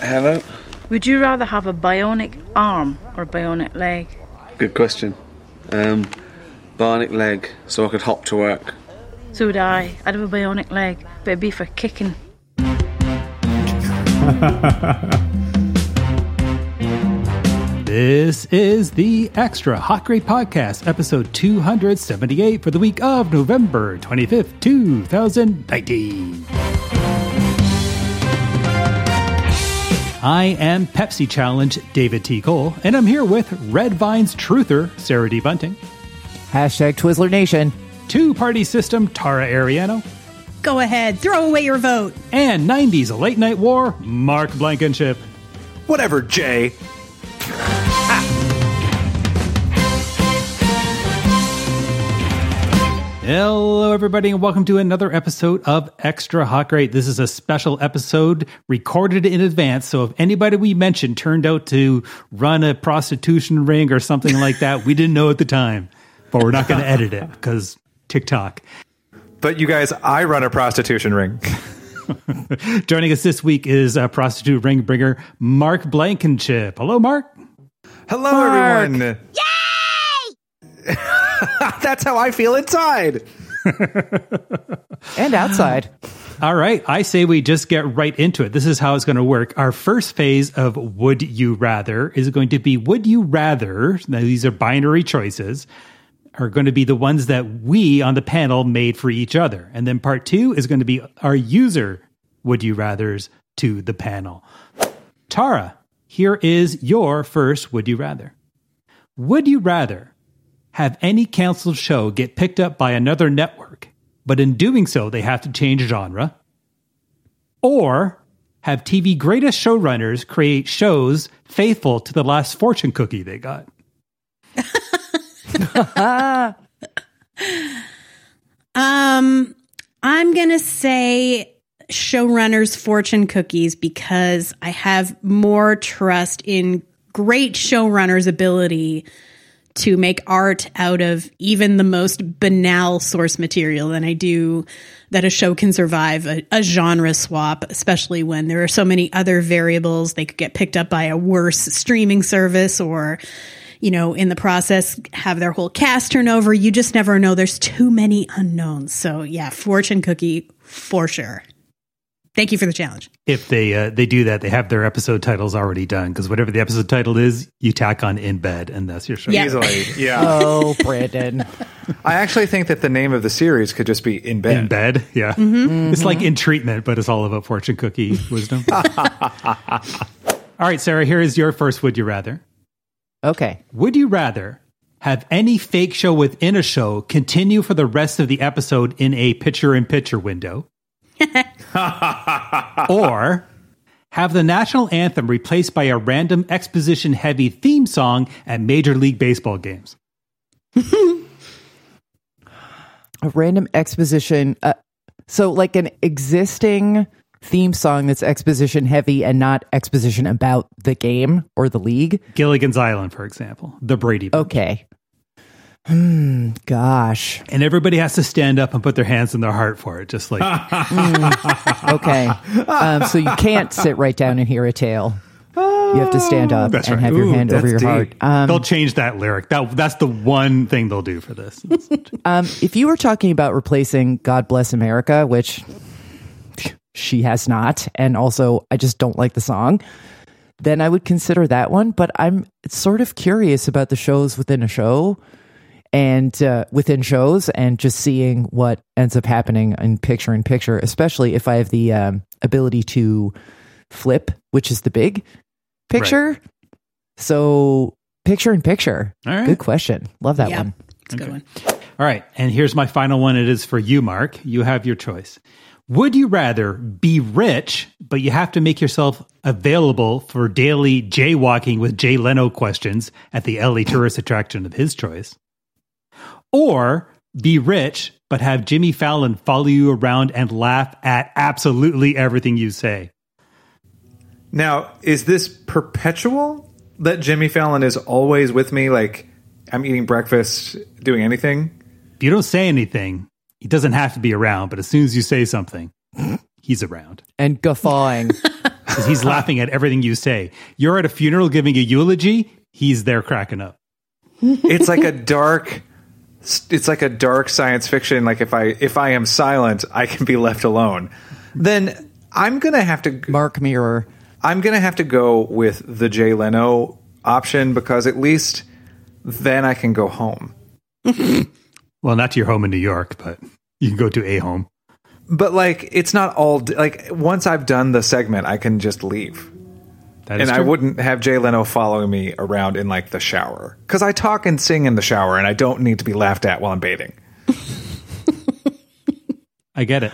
Hello. Would you rather have a bionic arm or a bionic leg? Good question. Bionic leg, so I could hop to work. So would I. I'd have a bionic leg, but it'd be for kicking. This is the Extra Hot Grade Podcast, episode 278 for the week of November 25th, 2019. I am Pepsi Challenge David T. Cole, and I'm here with Red Vine's truther, Sarah D. Bunting. Hashtag Twizzler Nation. Two-party system, Tara Ariano. Go ahead, throw away your vote. And 90s Late Night War, Mark Blankenship. Whatever, Jay. Hello, everybody, and welcome to another episode of Extra Hot Grade. This is a special episode recorded in advance, so if anybody we mentioned turned out to run a prostitution ring or something like that, we didn't know at the time, but we're not going to edit it because TikTok. But you guys, I run a prostitution ring. Joining us this week is prostitute ring bringer Mark Blankenship. Hello, Mark. Hello, Mark. everyone. Yay! That's how I feel inside. And outside. All right. I say we just get right into it. This is how it's going to work. Our first phase of Would You Rather is going to be Would You Rather. Now, these are binary choices, are going to be the ones that we on the panel made for each other. And then part two is going to be our user Would You Rathers to the panel. Tara, here is your first Would You Rather. Would you rather have any canceled show get picked up by another network, but in doing so, they have to change genre? Or have TV greatest showrunners create shows faithful to the last fortune cookie they got? I'm gonna say showrunners fortune cookies because I have more trust in great showrunners' ability to make art out of even the most banal source material than I do that a show can survive a genre swap, especially when there are so many other variables. They could get picked up by a worse streaming service or, you know, in the process, have their whole cast turn over. You just never know. There's too many unknowns. So yeah, fortune cookie for sure. Thank you for the challenge. If they do that, they have their episode titles already done, because whatever the episode title is, you tack on In Bed, and that's your show. Yeah. Easily, yeah. Oh, Brandon. I actually think that the name of the series could just be In Bed. In Bed, yeah. Mm-hmm. It's like In Treatment, but it's all about fortune cookie wisdom. All right, Sarah, here is your first Would You Rather. Okay. Would you rather have any fake show within a show continue for the rest of the episode in a picture-in-picture window? Or have the national anthem replaced by a random exposition-heavy theme song at Major League Baseball games? A random exposition. So like an existing theme song that's exposition heavy and not exposition about the game or the league. Gilligan's Island, for example. The Brady Bunch. Okay. Gosh. And everybody has to stand up and put their hands in their heart for it, just like... Okay. So you can't sit right down and hear a tale. You have to stand up That's and right. have your Ooh, hand over your deep. heart. They'll change that lyric. That's the one thing they'll do for this. If you were talking about replacing God Bless America, which she has not, and also I just don't like the song, then I would consider that one. But I'm sort of curious about the shows within a show and within shows and just seeing what ends up happening in picture, especially if I have the ability to flip, which is the big picture. Right. So picture in picture. All right. Good question. Love that one. It's a good one. All right. And here's my final one. It is for you, Mark. You have your choice. Would you rather be rich, but you have to make yourself available for daily jaywalking with Jay Leno questions at the LA tourist attraction of his choice? Or be rich, but have Jimmy Fallon follow you around and laugh at absolutely everything you say? Now, is this perpetual that Jimmy Fallon is always with me? Like, I'm eating breakfast, doing anything? If you don't say anything, he doesn't have to be around, but as soon as you say something, he's around. And guffawing. because he's laughing at everything you say. You're at a funeral giving a eulogy. He's there cracking up. It's like a dark science fiction. Like if I am silent, I can be left alone. Then I'm going to have to Mark Mirror. I'm going to have to go with the Jay Leno option, because at least then I can go home. Well, not to your home in New York, but you can go to a home. But like, it's not all like, once I've done the segment, I can just leave. That is And true. I wouldn't have Jay Leno following me around in like the shower, because I talk and sing in the shower and I don't need to be laughed at while I'm bathing. I get it.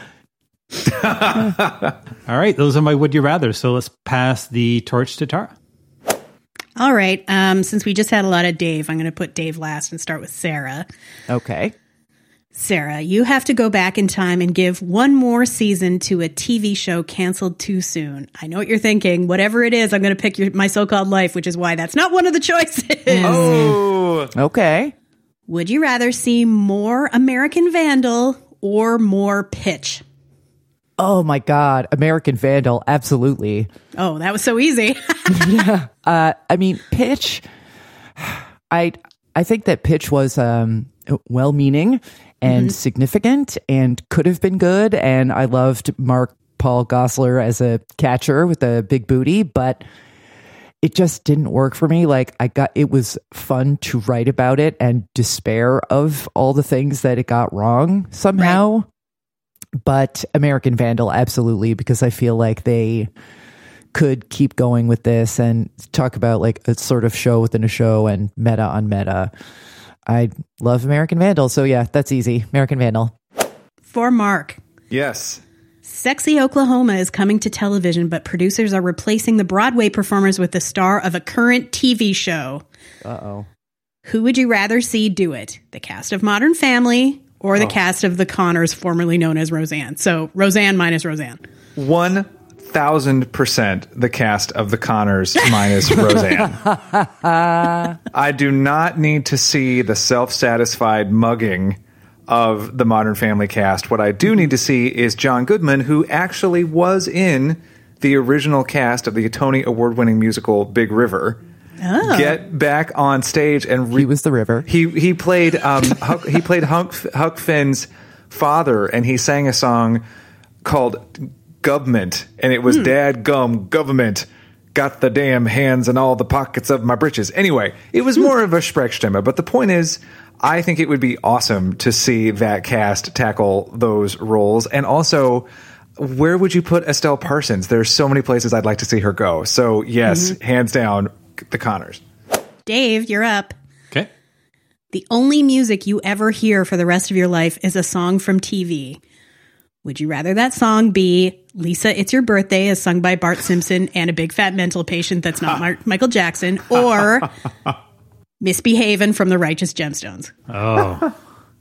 All right, those are my would you rather. So let's pass the torch to Tara. All right. Since we just had a lot of Dave, I'm going to put Dave last and start with Sarah. Okay. Sarah, you have to go back in time and give one more season to a TV show canceled too soon. I know what you're thinking. Whatever it is, I'm going to pick My So-Called Life, which is why that's not one of the choices. Oh, Okay. Would you rather see more American Vandal or more Pitch? Oh my God. American Vandal. Absolutely. Oh, that was so easy. I mean, Pitch, I think that Pitch was well-meaning and significant and could have been good. And I loved Mark Paul Gosselaar as a catcher with a big booty, but it just didn't work for me. Like, it was fun to write about it and despair of all the things that it got wrong somehow. Right. But American Vandal, absolutely, because I feel like they could keep going with this and talk about like a sort of show within a show and meta on meta. I love American Vandal. So yeah, that's easy. American Vandal. For Mark. yes. Sexy Oklahoma is coming to television, but producers are replacing the Broadway performers with the star of a current TV show. Uh-oh. Who would you rather see do it? The cast of Modern Family or the cast of The Conners, formerly known as Roseanne? So Roseanne minus Roseanne. 1,000% the cast of The Conners minus Roseanne. I do not need to see the self-satisfied mugging of the Modern Family cast. What I do need to see is John Goodman, who actually was in the original cast of the Tony Award-winning musical Big River, get back on stage and He was the river. He played Huck Finn's father, and he sang a song called Government, and it was Dad Gum Government got the damn hands in all the pockets of my britches. Anyway, it was more of a Sprechstimme, but the point is, I think it would be awesome to see that cast tackle those roles. And also, where would you put Estelle Parsons? There's so many places I'd like to see her go. So yes, hands down, The Conners. Dave, you're up. Okay. The only music you ever hear for the rest of your life is a song from TV. Would you rather that song be Lisa, It's Your Birthday, as sung by Bart Simpson and a big fat mental patient that's not Michael Jackson, or Misbehavin' from the Righteous Gemstones? Oh.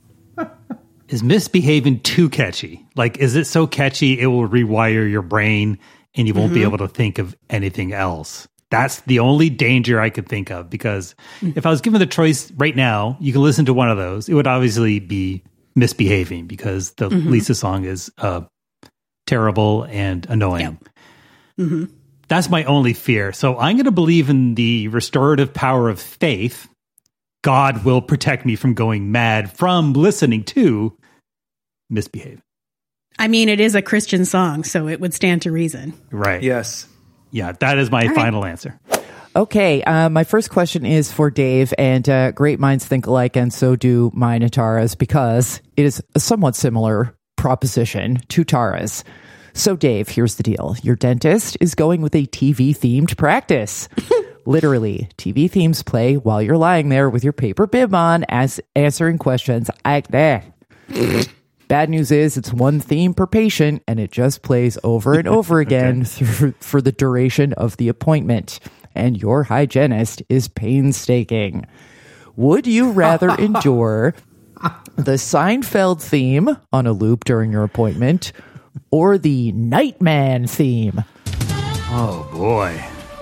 Is Misbehaving too catchy? Like, is it so catchy it will rewire your brain and you won't be able to think of anything else? That's the only danger I could think of, because if I was given the choice right now, you can listen to one of those. It would obviously be Misbehaving, because the Lisa song is terrible and annoying. Yep. That's my only fear. So I'm going to believe in the restorative power of faith. God will protect me from going mad from listening to Misbehave. I mean, it is a Christian song, so it would stand to reason. Right. Yes. Yeah, that is my final answer. Okay, my first question is for Dave, and great minds think alike, and so do mine and Tara's, because it is a somewhat similar proposition to Tara's. So Dave, here's the deal. Your dentist is going with a TV-themed practice. Literally, TV themes play while you're lying there with your paper bib on, as answering questions like that. Bad news is it's one theme per patient, and it just plays over and over again for the duration of the appointment. And your hygienist is painstaking. Would you rather endure the Seinfeld theme on a loop during your appointment, or the Nightman theme? Oh, boy.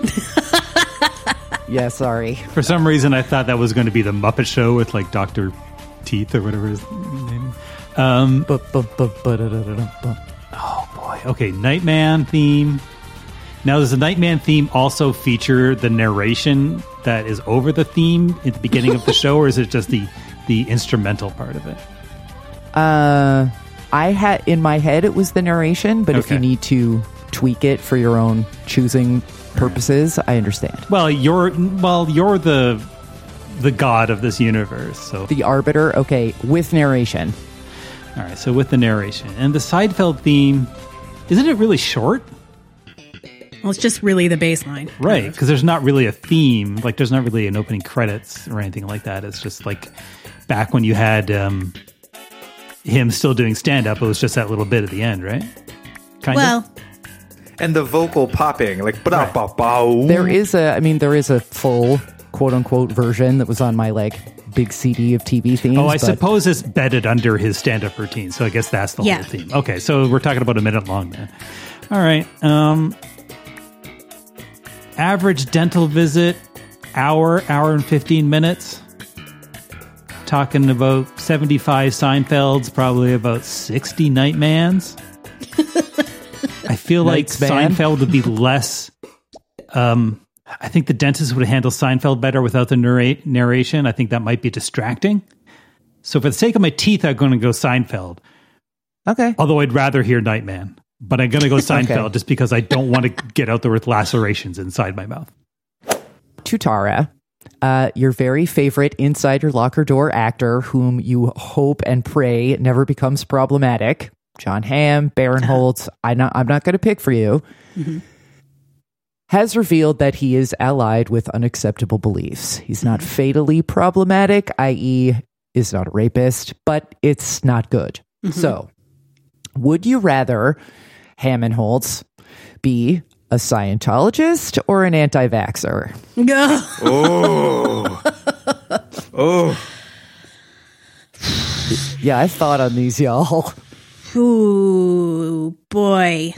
Yeah, sorry. For some reason, I thought that was going to be the Muppet Show with, like, Dr. Teeth or whatever his name is. Oh, boy. Okay, Nightman theme. Now, does the Nightman theme also feature the narration that is over the theme at the beginning of the show, or is it just the instrumental part of it? I had in my head it was the narration, but if you need to tweak it for your own choosing purposes, I understand. Well, you're the god of this universe, so The arbiter, okay, with narration. all right. So with the narration and the Seinfeld theme, isn't it really short? Well, it's just really the bass line. Right, because there's not really a theme. Like, there's not really an opening credits or anything like that. It's just like back when you had him still doing stand-up, it was just that little bit at the end, right? Kind of. And the vocal popping, like, ba-da-ba-ba. There is a full quote-unquote version that was on my, like, big CD of TV themes. I suppose it's bedded under his stand-up routine, so I guess that's the whole theme. Okay, so we're talking about a minute long then. All right. Average dental visit, hour and 15 minutes. Talking about 75 Seinfelds, probably about 60 Nightmans. I feel like Seinfeld would be less... I think the dentist would handle Seinfeld better without the narration. I think that might be distracting. So for the sake of my teeth, I'm going to go Seinfeld. Okay. Although I'd rather hear Nightman. But I'm going to go Seinfeld just because I don't want to get out there with lacerations inside my mouth. To Tara, your very favorite inside your locker door actor whom you hope and pray never becomes problematic, John Hamm, Barinholtz, I'm not going to pick for you, has revealed that he is allied with unacceptable beliefs. He's not fatally problematic, i.e. is not a rapist, but it's not good. So, would you rather Hammonholtz be a Scientologist or an anti-vaxxer? Oh. Yeah, I thought on these, y'all. Ooh, boy.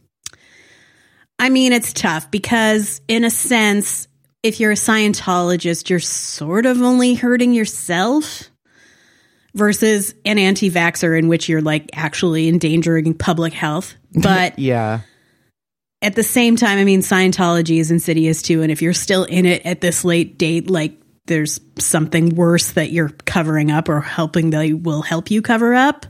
I mean, it's tough because, in a sense, if you're a Scientologist, you're sort of only hurting yourself versus an anti-vaxxer in which you're, like, actually endangering public health. But yeah. At the same time, I mean, Scientology is insidious too. And if you're still in it at this late date, like, there's something worse that you're covering up or helping they will help you cover up.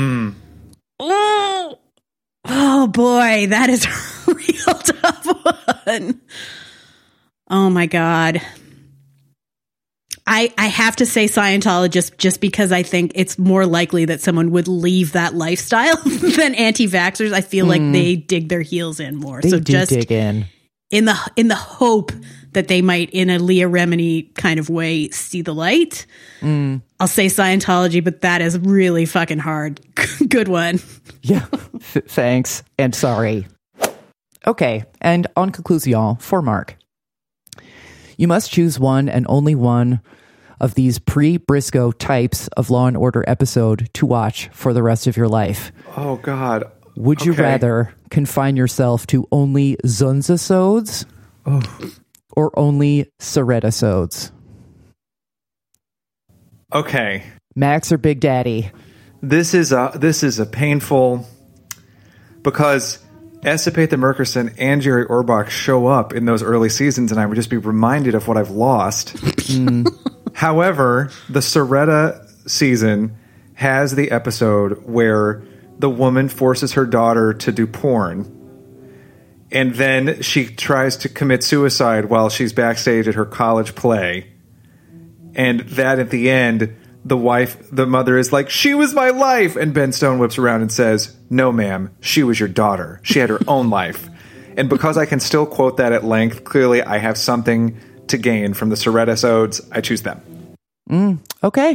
Oh boy, that is a real tough one. Oh my God. I have to say Scientologist just because I think it's more likely that someone would leave that lifestyle than anti-vaxxers. I feel like they dig their heels in more. They so do just dig in the hope that they might, in a Leah Remini kind of way, see the light. I'll say Scientology, but that is really fucking hard. Good one. Yeah. Thanks. And sorry. Okay. And en conclusion, for Mark. You must choose one and only one of these pre-Briscoe types of Law and Order episode to watch for the rest of your life. Oh, God. Would you rather confine yourself to only Zunza-sodes or only Soretta-sodes? Okay. Max or Big Daddy? This is a painful, because Esapatha Murkison and Jerry Orbach show up in those early seasons, and I would just be reminded of what I've lost. However, the Soretta season has the episode where the woman forces her daughter to do porn, and then she tries to commit suicide while she's backstage at her college play. And that at the end, the mother is like, "She was my life." And Ben Stone whips around and says, "No, ma'am, she was your daughter. She had her own life." And because I can still quote that at length, clearly I have something to gain from the Soretta-sodes. I choose them. Okay.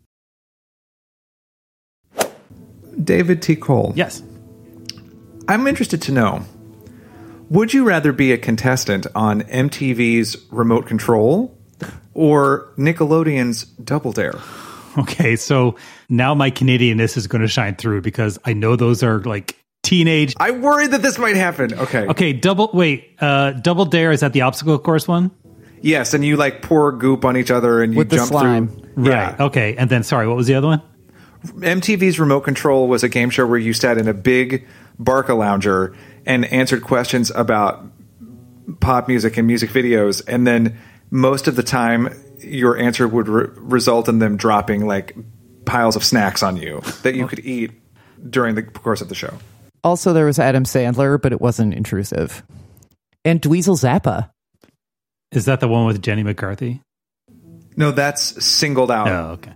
David T. Cole. Yes. I'm interested to know, would you rather be a contestant on MTV's Remote Control or Nickelodeon's Double Dare? Okay, so now my Canadianness is going to shine through because I know those are like teenage. I worried that this might happen. Okay. Double Dare, is that the obstacle course one? Yes, and you like pour goop on each other and you with jump the slime. through. Right. Yeah. Okay, and then sorry, what was the other one? MTV's Remote Control was a game show where you sat in a big Barca lounger and answered questions about pop music and music videos, and then most of the time your answer would result in them dropping like piles of snacks on you that you could eat during the course of the show. Also, there was Adam Sandler, but it wasn't intrusive. And Dweezil Zappa. Is that the one with Jenny McCarthy? No, that's singled out. Oh, okay.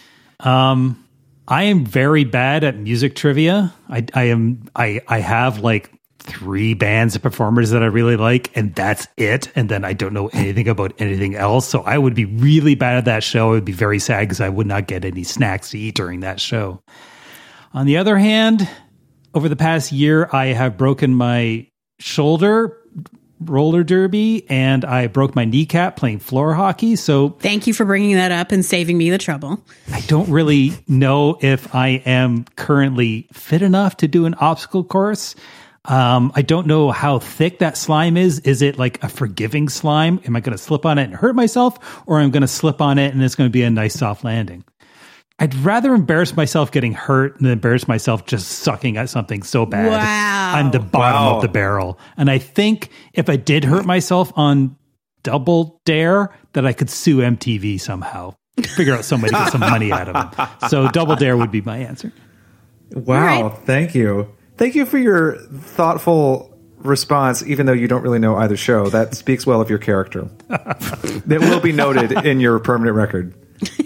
I am very bad at music trivia. I have like 3 bands and performers that I really like, and that's it. And then I don't know anything about anything else. So I would be really bad at that show. I would be very sad because I would not get any snacks to eat during that show. On the other hand, over the past year, I have broken my shoulder roller derby, and I broke my kneecap playing floor hockey. So Thank you for bringing that up and saving me the trouble. I don't really know if I am currently fit enough to do an obstacle course. I don't know how thick that slime is. Is it like a forgiving slime? Am I going to slip on it and hurt myself, or I'm going to slip on it and it's going to be a nice soft landing? I'd rather embarrass myself getting hurt than embarrass myself just sucking at something so bad. Wow. I'm the bottom of the barrel. And I think if I did hurt myself on Double Dare, that I could sue MTV somehow. Figure out some way to get some money out of them. So Double Dare would be my answer. Wow, thank you. Thank you for your thoughtful response, even though you don't really know either show. That speaks well of your character. That will be noted in your permanent record.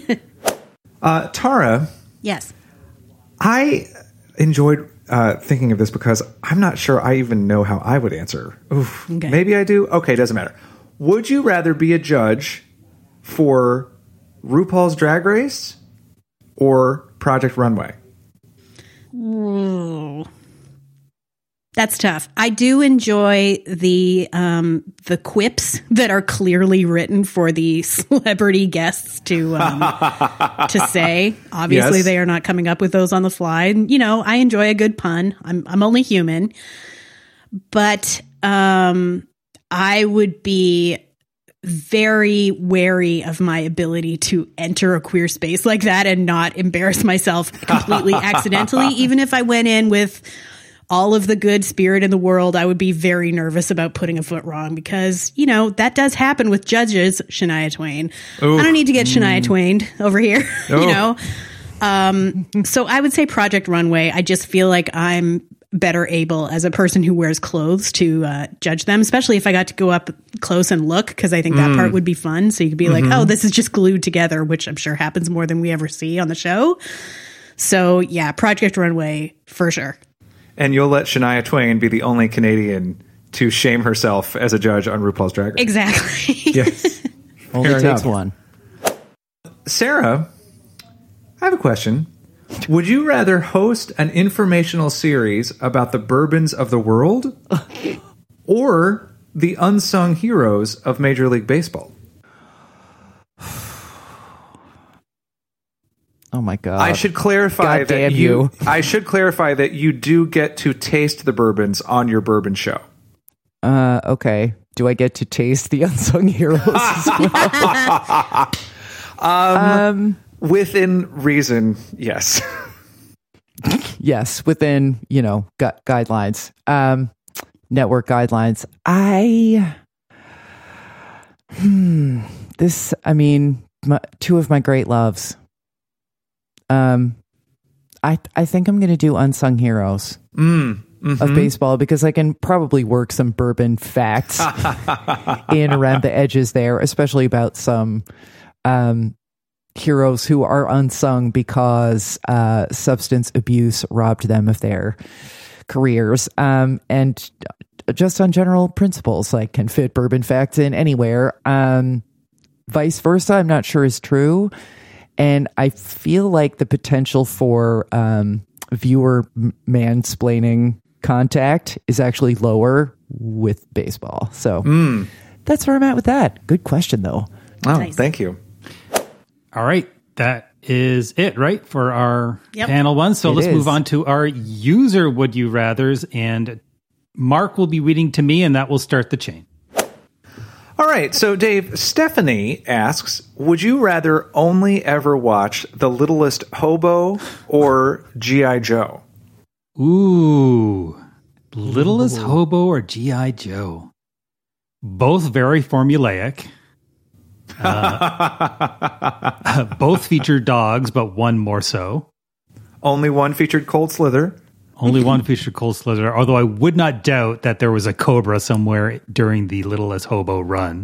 Tara. Yes. I enjoyed thinking of this because I'm not sure I even know how I would answer. Oof, Okay. Maybe I do. Okay, doesn't matter. Would you rather be a judge for RuPaul's Drag Race or Project Runway? Ooh. That's tough. I do enjoy the quips that are clearly written for the celebrity guests to say. Obviously, Yes. They are not coming up with those on the fly. And, I enjoy a good pun. I'm only human, but I would be very wary of my ability to enter a queer space like that and not embarrass myself completely accidentally, even if I went in with all of the good spirit in the world. I would be very nervous about putting a foot wrong because, that does happen with judges, Shania Twain. Ooh. I don't need to get Shania Twained over here, So I would say Project Runway. I just feel like I'm better able as a person who wears clothes to judge them, especially if I got to go up close and look, because I think that part would be fun. So you could be like, oh, this is just glued together, which I'm sure happens more than we ever see on the show. So yeah, Project Runway for sure. And you'll let Shania Twain be the only Canadian to shame herself as a judge on RuPaul's Drag Race. Exactly. Yes. Only Fair takes enough. one. Sarah, I have a question. Would you rather host an informational series about the bourbons of the world or the unsung heroes of Major League Baseball? Oh my God. I should clarify God that damn you. I should clarify that you do get to taste the bourbons on your bourbon show. Okay. Do I get to taste the unsung heroes as well? Within reason, yes. Yes, within, guidelines. Network guidelines. Two of my great loves. I think I'm going to do unsung heroes of baseball because I can probably work some bourbon facts in around the edges there, especially about some heroes who are unsung because substance abuse robbed them of their careers, and just on general principles, like can fit bourbon facts in anywhere. Vice versa, I'm not sure is true. And I feel like the potential for viewer mansplaining contact is actually lower with baseball. So that's where I'm at with that. Good question, though. Oh, Nice. Thank you. All right. That is it, right? For our panel one. So let's move on to our user would you rathers. And Mark will be reading to me, and that will start the chain. All right, so Dave, Stephanie asks, would you rather only ever watch The Littlest Hobo or G.I. Joe? Ooh. Littlest Hobo or G.I. Joe? Both very formulaic. Both feature dogs, but one more so. Only one featured Cold Slither. Only one featured Cold Slither, although I would not doubt that there was a cobra somewhere during the Littlest Hobo run.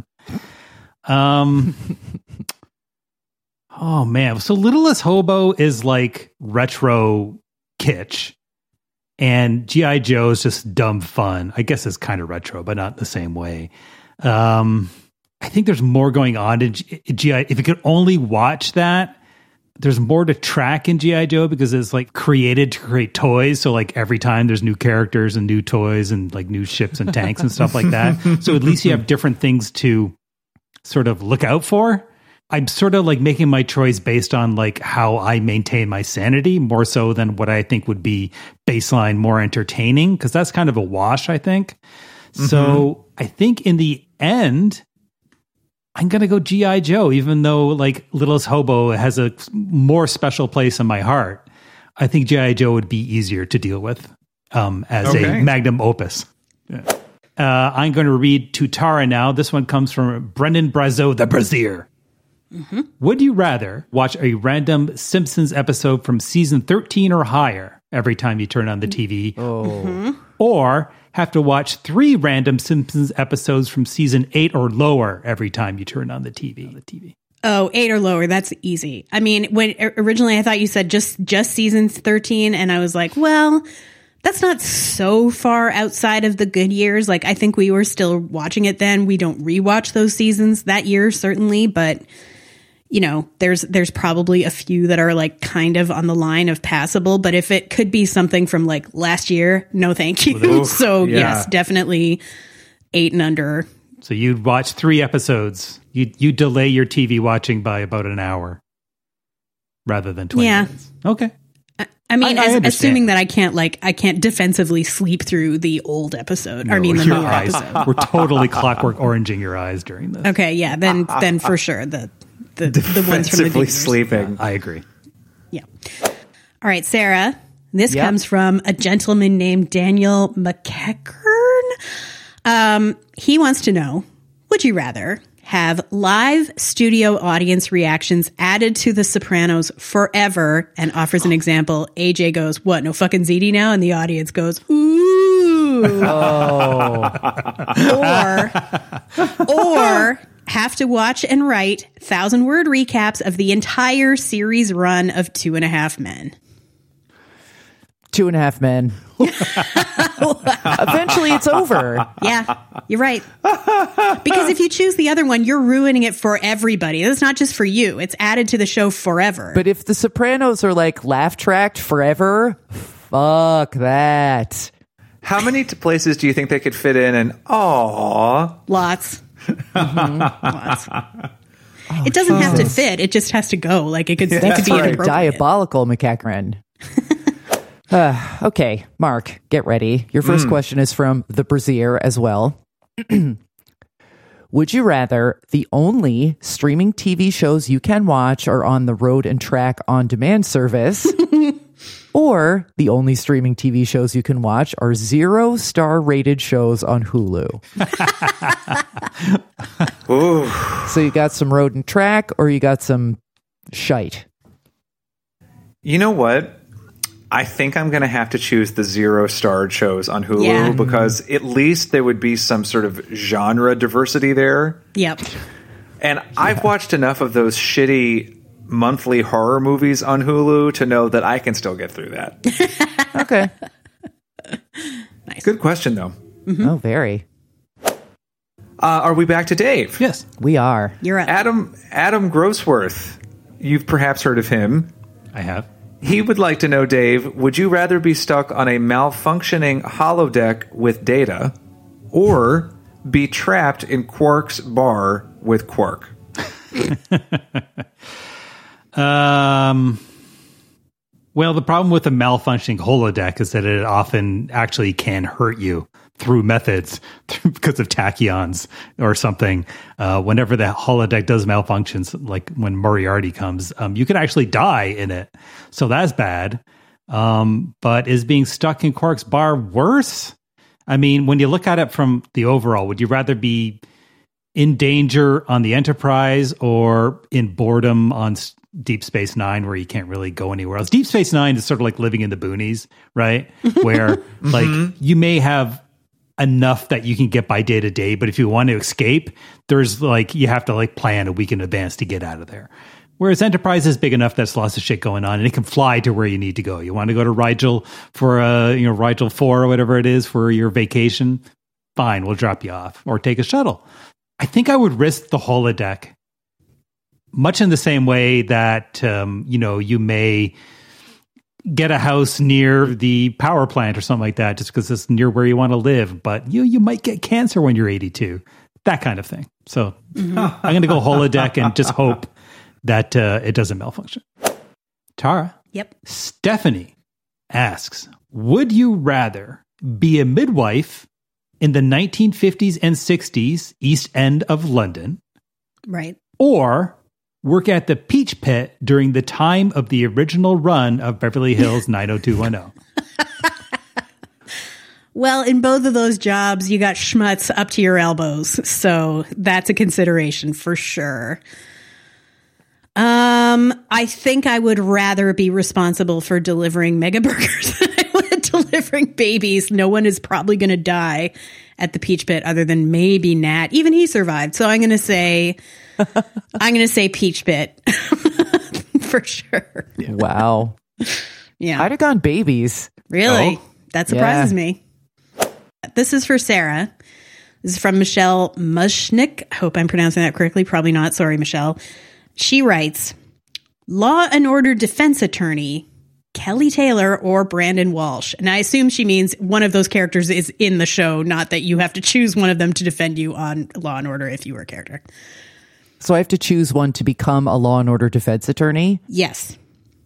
Oh, man. So Littlest Hobo is like retro kitsch. And G.I. Joe is just dumb fun. I guess it's kind of retro, but not the same way. I think there's more going on in G.I. If you could only watch that, there's more to track in G.I. Joe because it's like created to create toys. So like every time there's new characters and new toys and like new ships and tanks and stuff like that. So at least you have different things to sort of look out for. I'm sort of like making my choice based on like how I maintain my sanity more so than what I think would be baseline more entertaining, because that's kind of a wash, I think. So I think in the end, I'm going to go G.I. Joe, even though like Littlest Hobo has a more special place in my heart. I think G.I. Joe would be easier to deal with as a magnum opus. Yeah. I'm going to read Tutara now. This one comes from Brendan Brazeau, the Brazier. Would you rather watch a random Simpsons episode from season 13 or higher every time you turn on the TV? Or have to watch 3 random Simpsons episodes from season 8 or lower every time you turn on the TV? Oh, 8 or lower. That's easy. I mean, when originally I thought you said just season 13, and I was like, well, that's not so far outside of the good years. Like, I think we were still watching it then. We don't rewatch those seasons that year, certainly, but you know, there's probably a few that are like kind of on the line of passable, but if it could be something from like last year, no thank you. Yes, definitely 8 and under. So you'd watch 3 episodes. You delay your TV watching by about an hour rather than 20 minutes. Okay. I mean, assuming that I can't defensively sleep through the old episode. No, I mean, the newer episode. We're totally Clockwork Oranging your eyes during this. Okay, yeah, then for sure the ones from the good years. Sleeping. I agree. Yeah. All right, Sarah. This comes from a gentleman named Daniel McEachern. He wants to know, would you rather have live studio audience reactions added to The Sopranos forever, and offers an example? AJ goes, what, no fucking ZD now? And the audience goes, ooh. Or have to watch and write 1,000-word recaps of the entire series run of 2.5 Men. 2.5 Men. Eventually it's over. Yeah, you're right. Because if you choose the other one, you're ruining it for everybody. It's not just for you. It's added to the show forever. But if The Sopranos are like laugh tracked forever, fuck that. How many places do you think they could fit in? And Lots. Lots. It doesn't have to fit. It just has to go. Like it could be inappropriate. Diabolical, McEachern. Okay, Mark, get ready. Your first question is from the Brazier as well. Would you rather the only streaming TV shows you can watch are on the Road and Track on demand service, or the only streaming TV shows you can watch are 0-star rated shows on Hulu? So you got some Road and Track, or you got some shite? You know what? I think I'm going to have to choose the 0-star shows on Hulu because at least there would be some sort of genre diversity there. Yep. And I've watched enough of those shitty monthly horror movies on Hulu to know that I can still get through that. Okay. Nice. Good question, though. Mm-hmm. Oh, very. Are we back to Dave? Yes. We are. You're up. Adam Grossworth. You've perhaps heard of him. I have. He would like to know, Dave, would you rather be stuck on a malfunctioning holodeck with Data or be trapped in Quark's bar with Quark? Well, the problem with a malfunctioning holodeck is that it often actually can hurt you through methods because of tachyons or something. Whenever the holodeck does malfunctions, like when Moriarty comes, you can actually die in it. So that's bad. But is being stuck in Quark's bar worse? I mean, when you look at it from the overall, would you rather be in danger on the Enterprise or in boredom on Deep Space Nine, where you can't really go anywhere else? Deep Space Nine is sort of like living in the boonies, right? Where like you may have enough that you can get by day to day, but if you want to escape, there's like you have to like plan a week in advance to get out of there. Whereas Enterprise is big enough that's lots of shit going on, and it can fly to where you need to go. You want to go to Rigel for Rigel 4 or whatever it is for your vacation? Fine, we'll drop you off or take a shuttle. I think I would risk the holodeck, much in the same way that you may get a house near the power plant or something like that, just because it's near where you want to live. But you might get cancer when you're 82, that kind of thing. So I'm going to go holodeck and just hope that it doesn't malfunction. Tara. Yep. Stephanie asks, would you rather be a midwife in the 1950s and 60s East End of London, right, or work at the Peach Pit during the time of the original run of Beverly Hills 90210? Well, in both of those jobs, you got schmutz up to your elbows. So that's a consideration for sure. I think I would rather be responsible for delivering mega burgers than I would delivering babies. No one is probably going to die at the Peach Pit other than maybe Nat. Even he survived. So I'm going to say Peach Pit for sure. Wow. Yeah. I'd have gone babies. Really? That surprises me. This is for Sarah. This is from Michelle Mushnick. Hope I'm pronouncing that correctly. Probably not. Sorry, Michelle. She writes, Law and Order defense attorney, Kelly Taylor or Brandon Walsh. And I assume she means one of those characters is in the show, not that you have to choose one of them to defend you on Law and Order if you were a character. So I have to choose one to become a Law and Order defense attorney? Yes.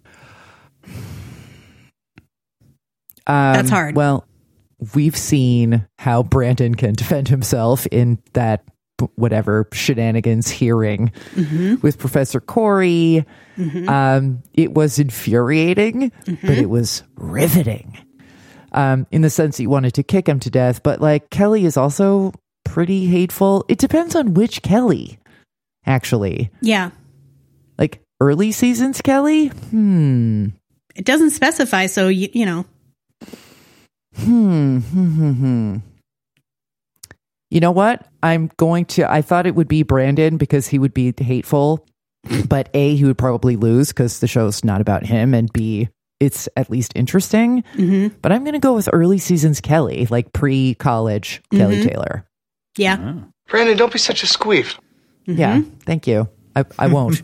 That's hard. Well, we've seen how Brandon can defend himself in that whatever shenanigans hearing with Professor Corey. It was infuriating, but it was riveting in the sense that you wanted to kick him to death. But like Kelly is also pretty hateful. It depends on which Kelly, actually. Yeah. Like early seasons Kelly? It doesn't specify, so you know. You know what? I thought it would be Brandon because he would be hateful, but A, he would probably lose because the show's not about him, and B, it's at least interesting. But I'm going to go with early seasons Kelly, like pre-college Kelly Taylor. Yeah. Brandon, don't be such a squeef. Yeah, thank you. I won't.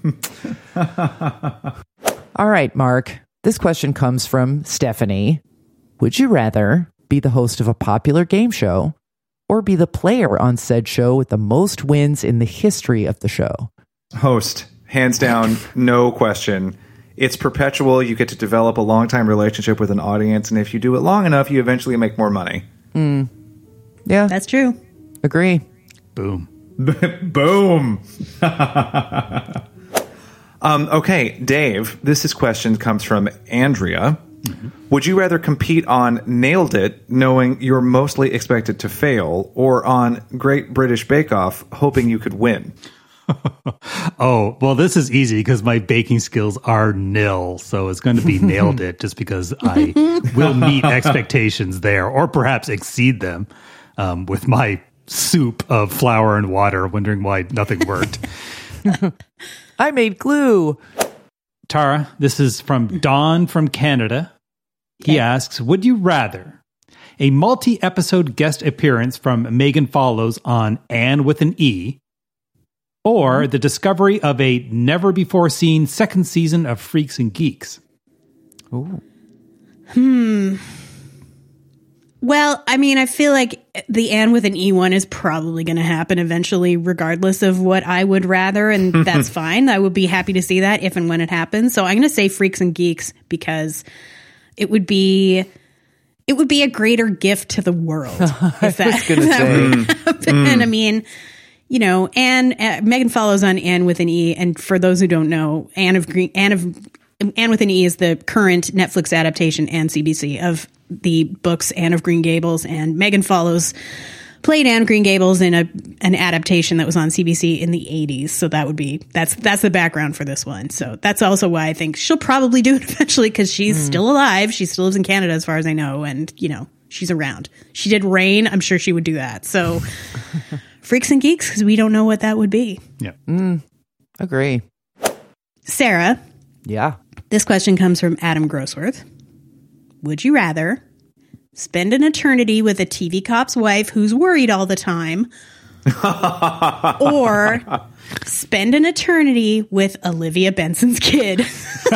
All right, Mark. This question comes from Stephanie. Would you rather be the host of a popular game show or be the player on said show with the most wins in the history of the show? Host, hands down, no question. It's perpetual. You get to develop a long-time relationship with an audience, and if you do it long enough, you eventually make more money. Yeah, That's true. agree. Boom. Boom. Okay, Dave, this question comes from Andrea. Would you rather compete on Nailed It, knowing you're mostly expected to fail, or on Great British Bake Off, hoping you could win? Oh, well, this is easy because my baking skills are nil. So it's going to be Nailed It just because I will meet expectations there or perhaps exceed them with my soup of flour and water, wondering why nothing worked. I made glue. Tara, this is from Don from Canada. He asks, would you rather a multi-episode guest appearance from Megan Follows on Anne with an E, or the discovery of a never-before-seen second season of Freaks and Geeks? Ooh. Well, I mean, I feel like the Anne with an E one is probably going to happen eventually, regardless of what I would rather, and that's fine. I would be happy to see that if and when it happens. So I'm going to say Freaks and Geeks because it would be a greater gift to the world. If that would happen. I mean, you know, Megan Follows on Anne with an E, and for those who don't know, Anne with an E is the current Netflix adaptation and CBC of the books Anne of Green Gables, and Megan Follows played Anne of Green Gables in an adaptation that was on CBC in the 80s. So that's the background for this one. So that's also why I think she'll probably do it eventually, because she's still alive. She still lives in Canada as far as I know. And, she's around. She did Rain. I'm sure she would do that. So Freaks and Geeks, because we don't know what that would be. Yeah. Agree. Sarah. Yeah. This question comes from Adam Grossworth. Would you rather spend an eternity with a TV cop's wife who's worried all the time, or spend an eternity with Olivia Benson's kid?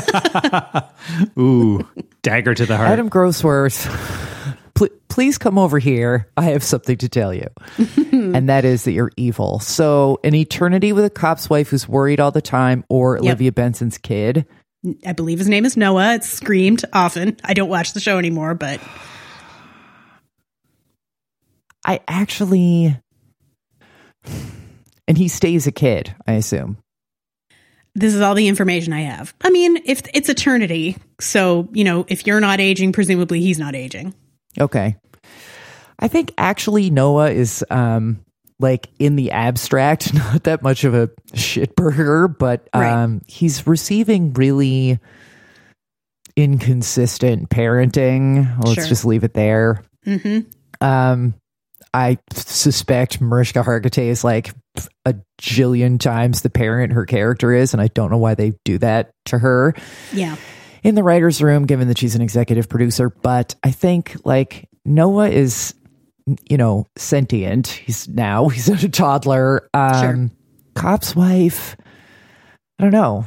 Ooh, dagger to the heart. Adam Grossworth, please come over here. I have something to tell you. And that is that you're evil. So an eternity with a cop's wife who's worried all the time, or Olivia Benson's kid. I believe his name is Noah. It's screamed often. I don't watch the show anymore, but... I actually... And he stays a kid, I assume. This is all the information I have. I mean, if it's eternity, so, if you're not aging, presumably he's not aging. Okay. I think actually Noah is, in the abstract, not that much of a shitburger, but he's receiving really inconsistent parenting. Let's just leave it there. Mm-hmm. I suspect Mariska Hargitay is like a jillion times the parent her character is, and I don't know why they do that to her. Yeah. In the writer's room, given that she's an executive producer, but I think Noah is, sentient. He's not a toddler. Sure. Cop's wife, I don't know.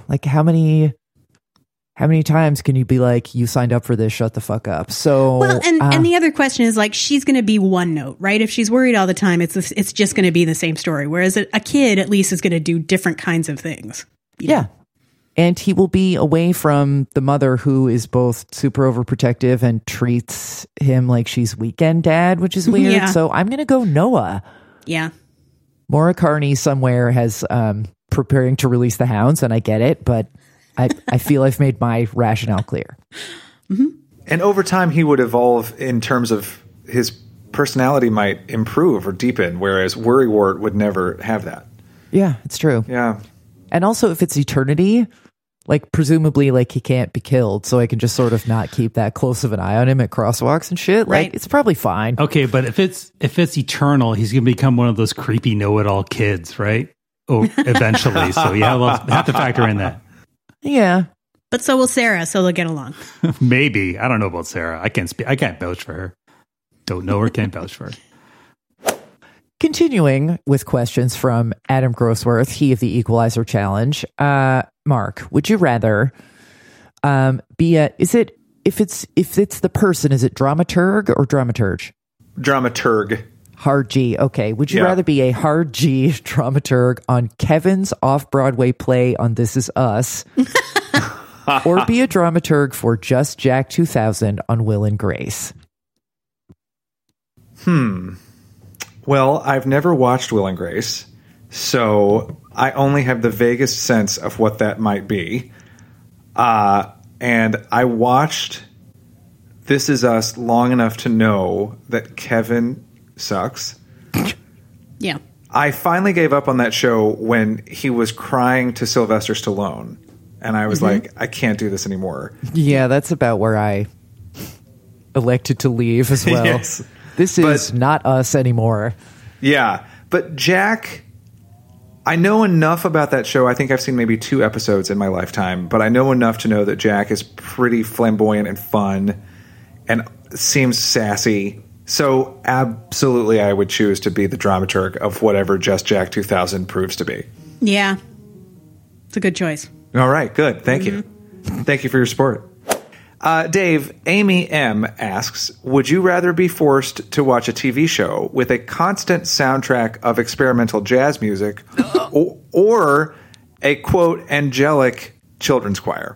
How many times can you be like, you signed up for this, shut the fuck up? So, well, and the other question is she's going to be one note, right? If she's worried all the time, it's just going to be the same story. Whereas a kid at least is going to do different kinds of things. Yeah. And he will be away from the mother, who is both super overprotective and treats him like she's weekend dad, which is weird. Yeah. So I'm going to go Noah. Yeah. Maura Carney somewhere has preparing to release the hounds, and I get it, but I feel I've made my rationale clear. Mm-hmm. And over time, he would evolve in terms of his personality might improve or deepen, whereas Worrywart would never have that. Yeah, it's true. Yeah. And also, if it's eternity, presumably, he can't be killed, so I can just sort of not keep that close of an eye on him at crosswalks and shit. Right. It's probably fine. Okay, but if it's eternal, he's going to become one of those creepy know-it-all kids, right? Oh, eventually. So you have to factor in that. Yeah. But so will Sarah, so they'll get along. Maybe. I don't know about Sarah. I can't vouch for her. Don't know her, can't vouch for her. Continuing with questions from Adam Grossworth, he of the Equalizer Challenge. Mark, would you rather if it's the person, is it dramaturg or dramaturge? Dramaturg. Hard G. Okay. Would you rather be a hard G dramaturg on Kevin's off-Broadway play on This Is Us, or be a dramaturg for Just Jack 2000 on Will and Grace? Well, I've never watched Will and Grace, so I only have the vaguest sense of what that might be. And I watched This Is Us long enough to know that Kevin sucks. Yeah. I finally gave up on that show when he was crying to Sylvester Stallone. And I was like, I can't do this anymore. Yeah, that's about where I elected to leave as well. Yes. This is not us anymore. Yeah. But Jack, I know enough about that show. I think I've seen maybe 2 episodes in my lifetime, but I know enough to know that Jack is pretty flamboyant and fun and seems sassy. So absolutely I would choose to be the dramaturg of whatever Just Jack 2000 proves to be. Yeah. It's a good choice. All right, good. Thank you. Thank you for your support. Dave, Amy M. asks, would you rather be forced to watch a TV show with a constant soundtrack of experimental jazz music or a, quote, angelic children's choir?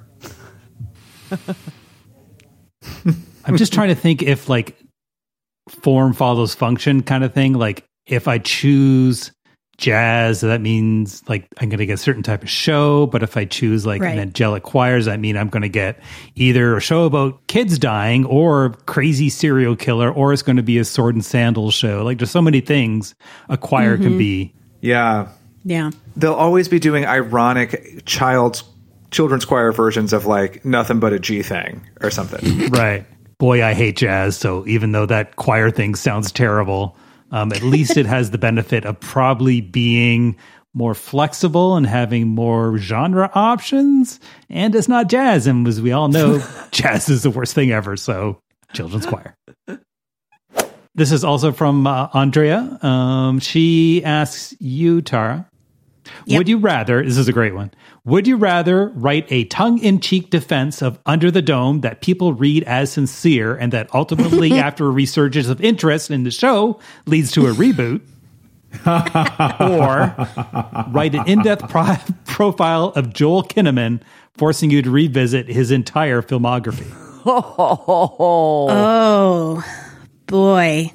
I'm just trying to think if form follows function kind of thing. If I choose jazz, that means like I'm going to get a certain type of show. But if I choose like an angelic choirs, that mean I'm going to get either a show about kids dying or crazy serial killer, or it's going to be a sword and sandals show. Like there's so many things a choir can be. Yeah. Yeah. They'll always be doing ironic children's choir versions of like Nothing But a G Thing or something. Right. Boy, I hate jazz. So even though that choir thing sounds terrible, at least it has the benefit of probably being more flexible and having more genre options. And it's not jazz. And as we all know, jazz is the worst thing ever. So children's choir. This is also from Andrea. She asks you, Tara, would you rather, this is a great one, would you rather write a tongue-in-cheek defense of Under the Dome that people read as sincere and that ultimately, after a resurgence of interest in the show, leads to a reboot? Or write an in-depth profile of Joel Kinnaman, forcing you to revisit his entire filmography? Oh, boy.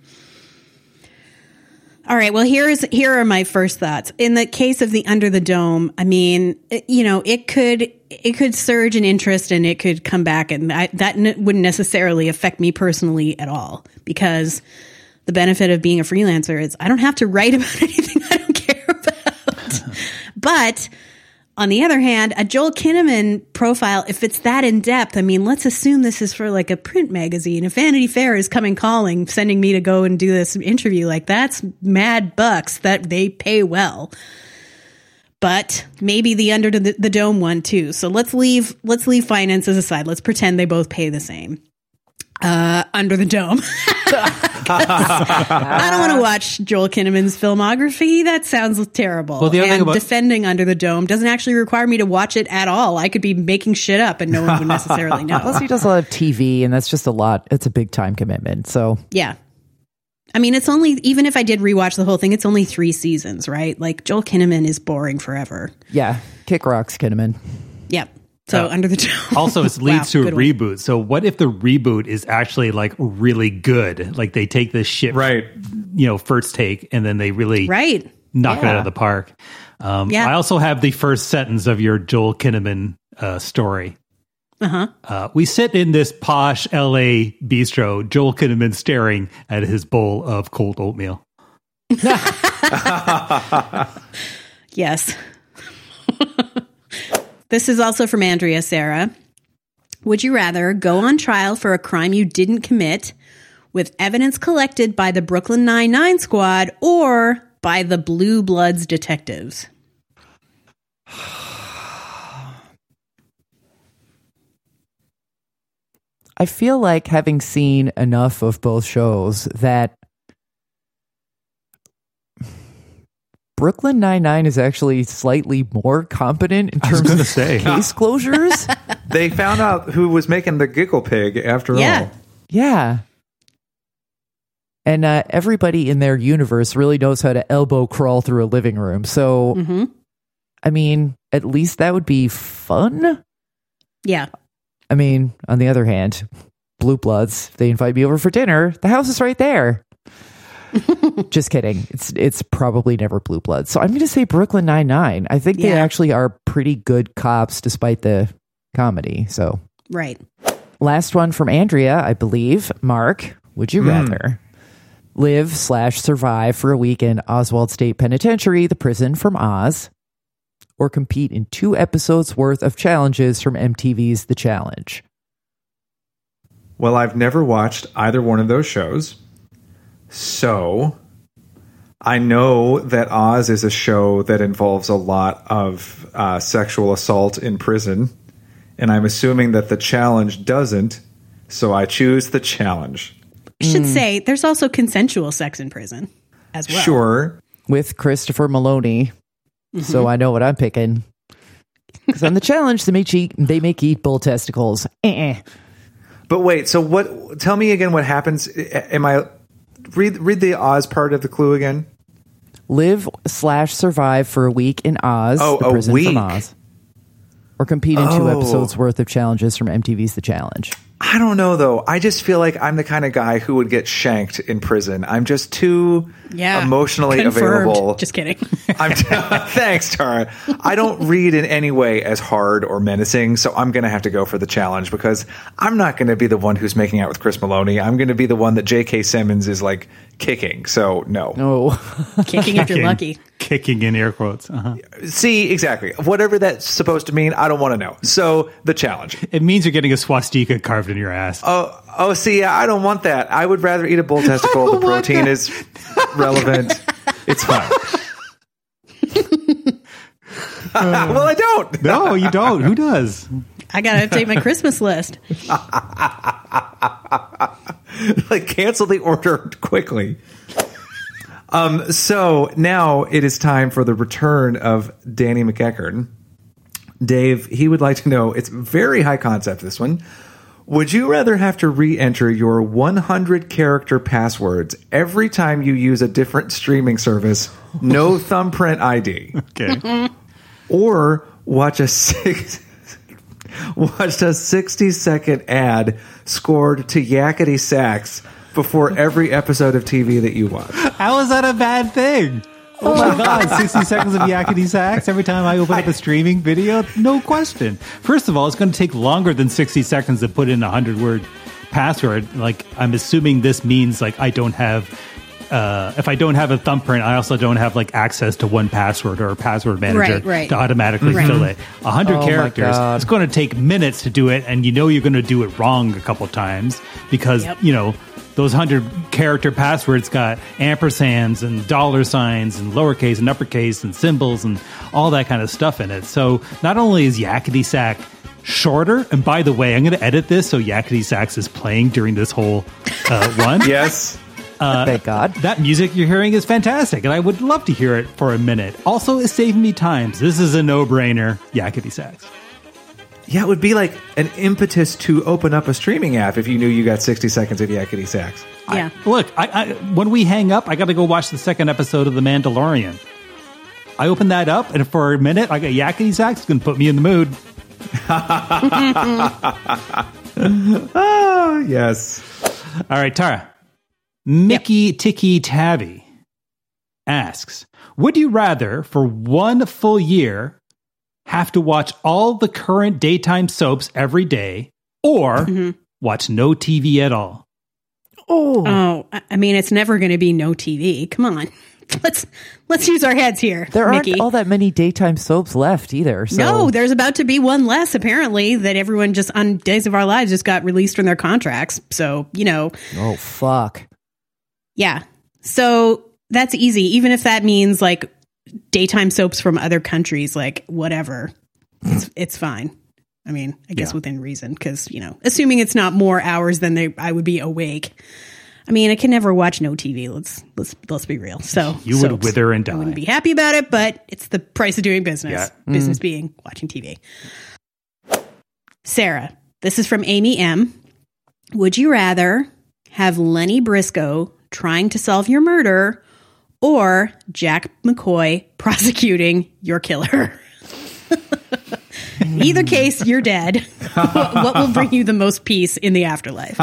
All right. Well, here are my first thoughts. In the case of the Under the Dome, I mean, it could surge in interest and it could come back, and that wouldn't necessarily affect me personally at all, because the benefit of being a freelancer is I don't have to write about anything I don't care about. But on the other hand, a Joel Kinnaman profile, if it's that in depth, I mean, let's assume this is for like a print magazine. If Vanity Fair is calling, sending me to go and do this interview, like that's mad bucks that they pay well. But maybe the Under the Dome one too. So let's leave finances aside. Let's pretend they both pay the same. Under the Dome. I don't want to watch Joel Kinnaman's filmography. That sounds terrible. Well, the other thing about defending Under the Dome doesn't actually require me to watch it at all. I could be making shit up and no one would necessarily know. Plus, he does a lot of TV, and that's just a lot. It's a big time commitment. So yeah. I mean, it's only, even if I did rewatch the whole thing, it's only 3 seasons, right? Like Joel Kinnaman is boring forever. Yeah. Kick rocks, Kinnaman. Yep. So Under the Dome. Also, it leads to a reboot. So what if the reboot is actually like really good? Like they take this shit, right? First take, and then they really knock it out of the park. I also have the first sentence of your Joel Kinnaman story. We sit in this posh LA bistro, Joel Kinnaman staring at his bowl of cold oatmeal. Yes. This is also from Andrea Sarah. Would you rather go on trial for a crime you didn't commit with evidence collected by the Brooklyn Nine-Nine squad or by the Blue Bloods detectives? I feel like, having seen enough of both shows, that Brooklyn Nine-Nine is actually slightly more competent in terms of case closures. They found out who was making the giggle pig after all. Yeah. And everybody in their universe really knows how to elbow crawl through a living room. So, I mean, at least that would be fun. Yeah. I mean, on the other hand, Blue Bloods, if they invite me over for dinner, the house is right there. Just kidding. It's probably never Blue Bloods. So I'm going to say Brooklyn Nine-Nine. I think they actually are pretty good cops despite the comedy. So right. Last one from Andrea, I believe. Mark, would you rather live/survive for a week in Oswald State Penitentiary, the prison from Oz, or compete in 2 episodes worth of challenges from MTV's The Challenge? Well, I've never watched either one of those shows. So I know that Oz is a show that involves a lot of sexual assault in prison, and I'm assuming that The Challenge doesn't, so I choose The Challenge. I should say there's also consensual sex in prison as well. Sure. With Christopher Maloney. So I know what I'm picking. Because on The Challenge, they make eat bull testicles. But wait, so what? Tell me again what happens. Read the Oz part of the clue again. Live/survive for a week in Oz. Oh, the prison a week. From Oz. or compete in 2 episodes worth of challenges from MTV's The Challenge? I don't know, though. I just feel like I'm the kind of guy who would get shanked in prison. I'm just too emotionally available. Just kidding. Thanks, Tara. I don't read in any way as hard or menacing, so I'm going to have to go for the challenge because I'm not going to be the one who's making out with Chris Maloney. I'm going to be the one that J.K. Simmons is like kicking. So no. Oh, Kicking if you're lucky. Kicking in air quotes. See, exactly. Whatever that's supposed to mean, I don't want to know. So the challenge. It means you're getting a swastika carved in your ass. See, I don't want that. I would rather eat a bull testicle. The protein is relevant. It's fine. Well, I don't. No, you don't. Who does? I got to update my Christmas list. Like, cancel the order quickly. So now it is time for the return of Danny McEachern. Dave, he would like to know, it's very high concept, this one. Would you rather have to re-enter your 100 character passwords every time you use a different streaming service, no thumbprint ID? Okay. Or watch a 60-second ad scored to yakety sax before every episode of TV that you watch? How is that a bad thing? Oh my God, 60 seconds of yakety sax every time I open up a streaming video? No question. First of all, it's going to take longer than 60 seconds to put in a 100-word password. Like, I'm assuming this means, like, I don't have... if I don't have a thumbprint, I also don't have like access to 1Password or a password manager to automatically fill it. 100 characters. It's going to take minutes to do it, and you know you're going to do it wrong a couple times because you know those 100 character passwords got ampersands and dollar signs and lowercase and uppercase and symbols and all that kind of stuff in it. So not only is yakety sack shorter, and by the way, I'm going to edit this so yakety sax is playing during this whole one. Yes. thank God. That music you're hearing is fantastic, and I would love to hear it for a minute. Also, it's saving me times. This is a no-brainer, yakety sax. Yeah, it would be like an impetus to open up a streaming app if you knew you got 60 seconds of yakety sax. Yeah. Look, when we hang up, I got to go watch the second episode of The Mandalorian. I open that up, and for a minute, I got yakety sax. It's going to put me in the mood. Oh, yes. All right, Tara. Mickey Ticky Tabby asks, would you rather, for 1 full year, have to watch all the current daytime soaps every day, or watch no TV at all? Oh, I mean, it's never going to be no TV. Come on. Let's use our heads here. There Mickey. aren't all that many daytime soaps left either. So. No, there's about to be one less, apparently, that everyone just on Days of Our Lives just got released from their contracts. So, you know. Oh, fuck. Yeah. So that's easy. Even if that means like daytime soaps from other countries, like whatever, it's fine. I mean, I guess within reason, because, you know, assuming it's not more hours than I would be awake. I mean, I can never watch no TV. Let's be real. So you would wither and die. I wouldn't be happy about it, but it's the price of doing business. Yeah. Business being watching TV. Sarah, this is from Amy M. Would you rather have Lenny Briscoe trying to solve your murder or Jack McCoy prosecuting your killer? Either case, you're dead. What will bring you the most peace in the afterlife?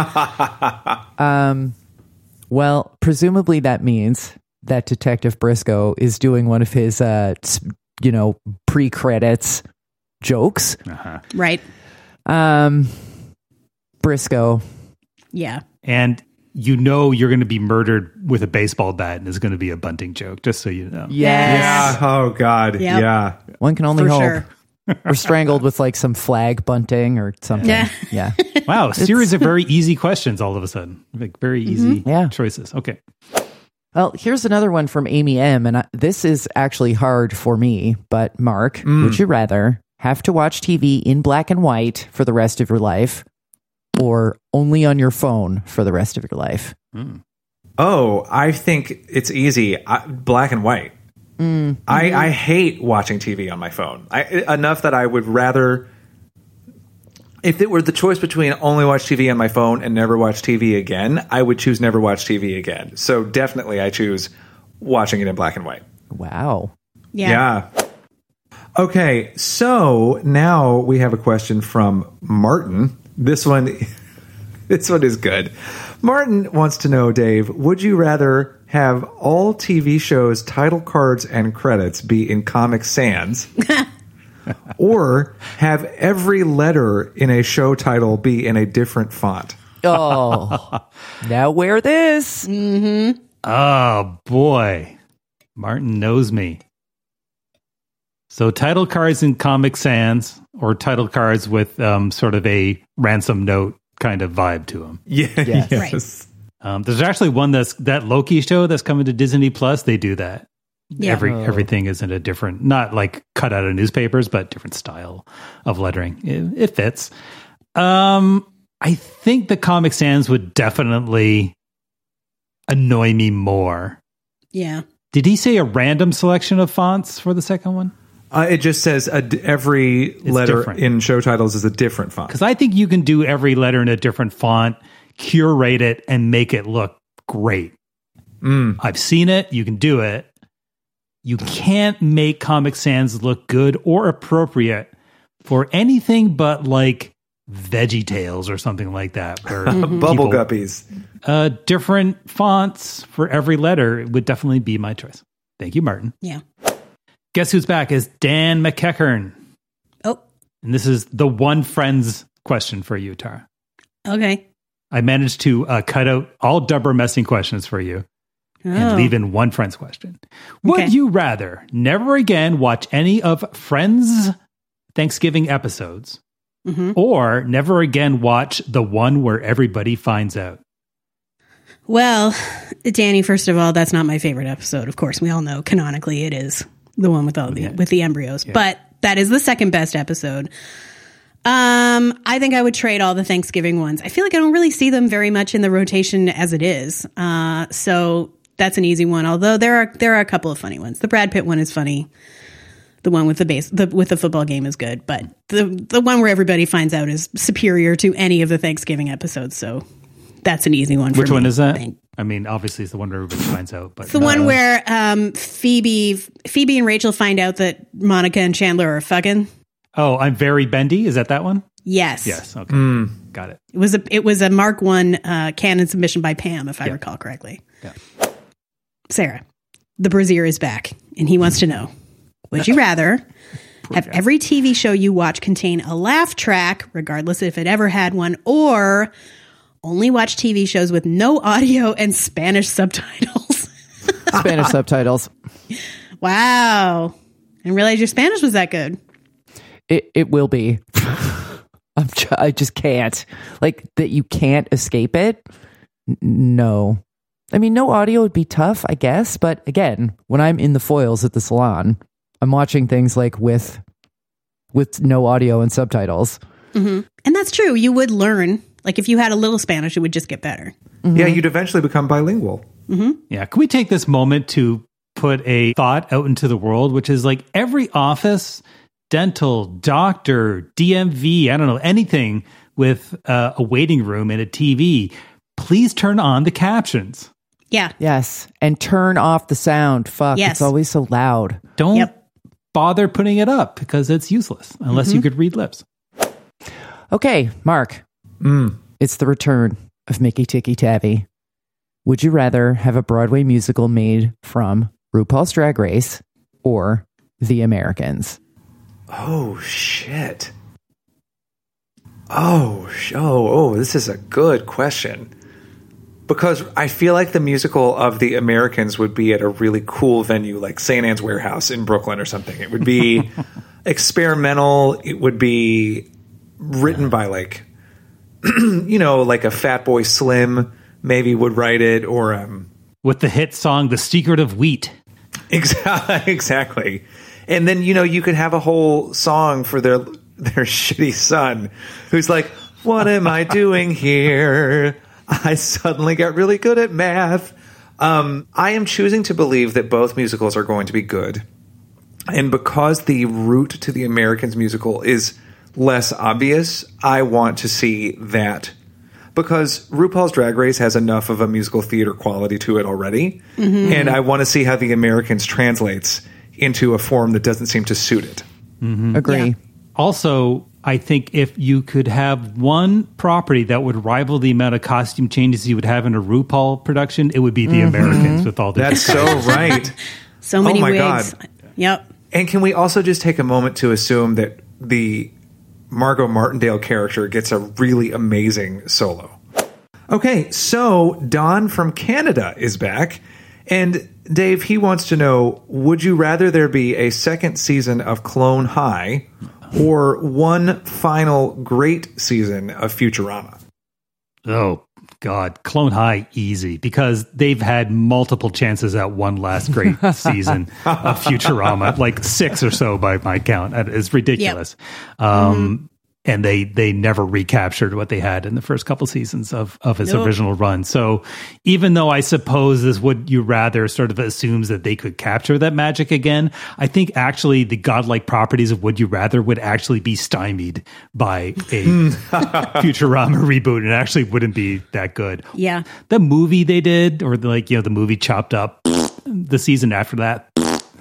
Well, presumably that means that Detective Briscoe is doing one of his, pre-credits jokes. Right. Briscoe. Yeah. And you know you're going to be murdered with a baseball bat, and it's going to be a bunting joke, just so you know. Yes. Yeah. Oh, God. Yep. Yeah. One can only For hope. sure. Or strangled with like some flag bunting or something. Yeah. Wow, a series of very easy questions all of a sudden. Like very easy choices. Okay. Well, here's another one from Amy M. And this is actually hard for me, but Mark, would you rather have to watch TV in black and white for the rest of your life or only on your phone for the rest of your life? Oh, I think it's easy. Black and white. I hate watching TV on my phone. Enough that I would rather, if it were the choice between only watch TV on my phone and never watch TV again, I would choose never watch TV again. So definitely I choose watching it in black and white. Wow. Yeah. Okay, so now we have a question from Martin. This one is good. Martin wants to know, Dave, would you rather have all TV shows' title cards and credits be in Comic Sans, or have every letter in a show title be in a different font? Oh, now wear this. Mm-hmm. Oh, boy. Martin knows me. So title cards in Comic Sans, or title cards with sort of a ransom note kind of vibe to them. Yeah, yes. There's actually one that Loki show that's coming to Disney Plus. They do that. Yeah. Everything is in a different, not like cut out of newspapers, but different style of lettering. It fits. I think the Comic Sans would definitely annoy me more. Yeah. Did he say a random selection of fonts for the second one? It just says every letter different. in show titles is a different font. Because I think you can do every letter in a different font, curate it, and make it look great. I've seen it. You can do it. You can't make Comic Sans look good or appropriate for anything but like Veggie Tales or something like that. Where Bubble Guppies. Different fonts for every letter would definitely be my choice. Thank you, Martin. Yeah. Guess who's back is Dan McEachern. Oh, And this is the one Friends question for you, Tara. okay. I managed to cut out all Dubber messing questions for you and leave in one Friends question. Would you rather never again watch any of Friends Thanksgiving episodes or never again watch the one where everybody finds out? Well, Danny, first of all, that's not my favorite episode. Of course, we all know canonically it is the one with all with the embryos, but that is the second best episode. I think I would trade all the Thanksgiving ones. I feel like I don't really see them very much in the rotation as it is. So that's an easy one. Although there are a couple of funny ones. The Brad Pitt one is funny. The one with the football game is good, but the one where everybody finds out is superior to any of the Thanksgiving episodes. So that's an easy one for me. Which one is that? I mean, obviously it's the one where everybody finds out, but it's the one where Phoebe and Rachel find out that Monica and Chandler are fucking. Oh, I'm Very Bendy. Is that one? Yes. Yes. Okay. Got it. It was a Mark I canon submission by Pam, if I recall correctly. Yeah. Sarah, the Brazier is back, and he wants to know: would you rather have every TV show you watch contain a laugh track, regardless if it ever had one, or only watch TV shows with no audio and Spanish subtitles? Spanish subtitles. Wow. I didn't realize your Spanish was that good. It will be. I just can't. Like, that you can't escape it? No. I mean, no audio would be tough, I guess. But again, when I'm in the foils at the salon, I'm watching things like with no audio and subtitles. Mm-hmm. And that's true. You would learn. Like, if you had a little Spanish, it would just get better. Mm-hmm. Yeah, you'd eventually become bilingual. Mm-hmm. Yeah. Can we take this moment to put a thought out into the world, which is like every office, dental, doctor, DMV, I don't know, anything with a waiting room and a TV, please turn on the captions. Yeah. Yes. And turn off the sound. Fuck. Yes. It's always so loud. Don't bother putting it up because it's useless unless you could read lips. Okay, Mark. It's the return of Mickey Tikki Tavi. Would you rather have a Broadway musical made from RuPaul's Drag Race or The Americans? Oh, shit. Oh, this is a good question. Because I feel like the musical of The Americans would be at a really cool venue like St. Anne's Warehouse in Brooklyn or something. It would be experimental. It would be written by like, like a Fatboy Slim maybe would write it, or with the hit song The Secret of Wheat. Exactly. And then, you could have a whole song for their shitty son who's like, what am I doing here? I suddenly got really good at math. I am choosing to believe that both musicals are going to be good. And because the route to the Americans musical is less obvious, I want to see that. Because RuPaul's Drag Race has enough of a musical theater quality to it already. Mm-hmm. And I want to see how the Americans translates into a form that doesn't seem to suit it. Agree. Yeah. Also, I think if you could have one property that would rival the amount of costume changes you would have in a RuPaul production, it would be The Americans with all their That's so right. So many my wigs. God. Yep. And can we also just take a moment to assume that the Margot Martindale character gets a really amazing solo? Okay, so Don from Canada is back. And Dave, he wants to know, would you rather there be a second season of Clone High or one final great season of Futurama? Oh, God. Clone High, easy. Because they've had multiple chances at one last great season of Futurama. Like 6 or so by my count. It's ridiculous. And they never recaptured what they had in the first couple seasons of its original run. So even though I suppose this Would You Rather sort of assumes that they could capture that magic again, I think actually the godlike properties of Would You Rather would actually be stymied by a Futurama reboot. It actually wouldn't be that good. Yeah. The movie they did, or the movie Chopped Up, the season after that,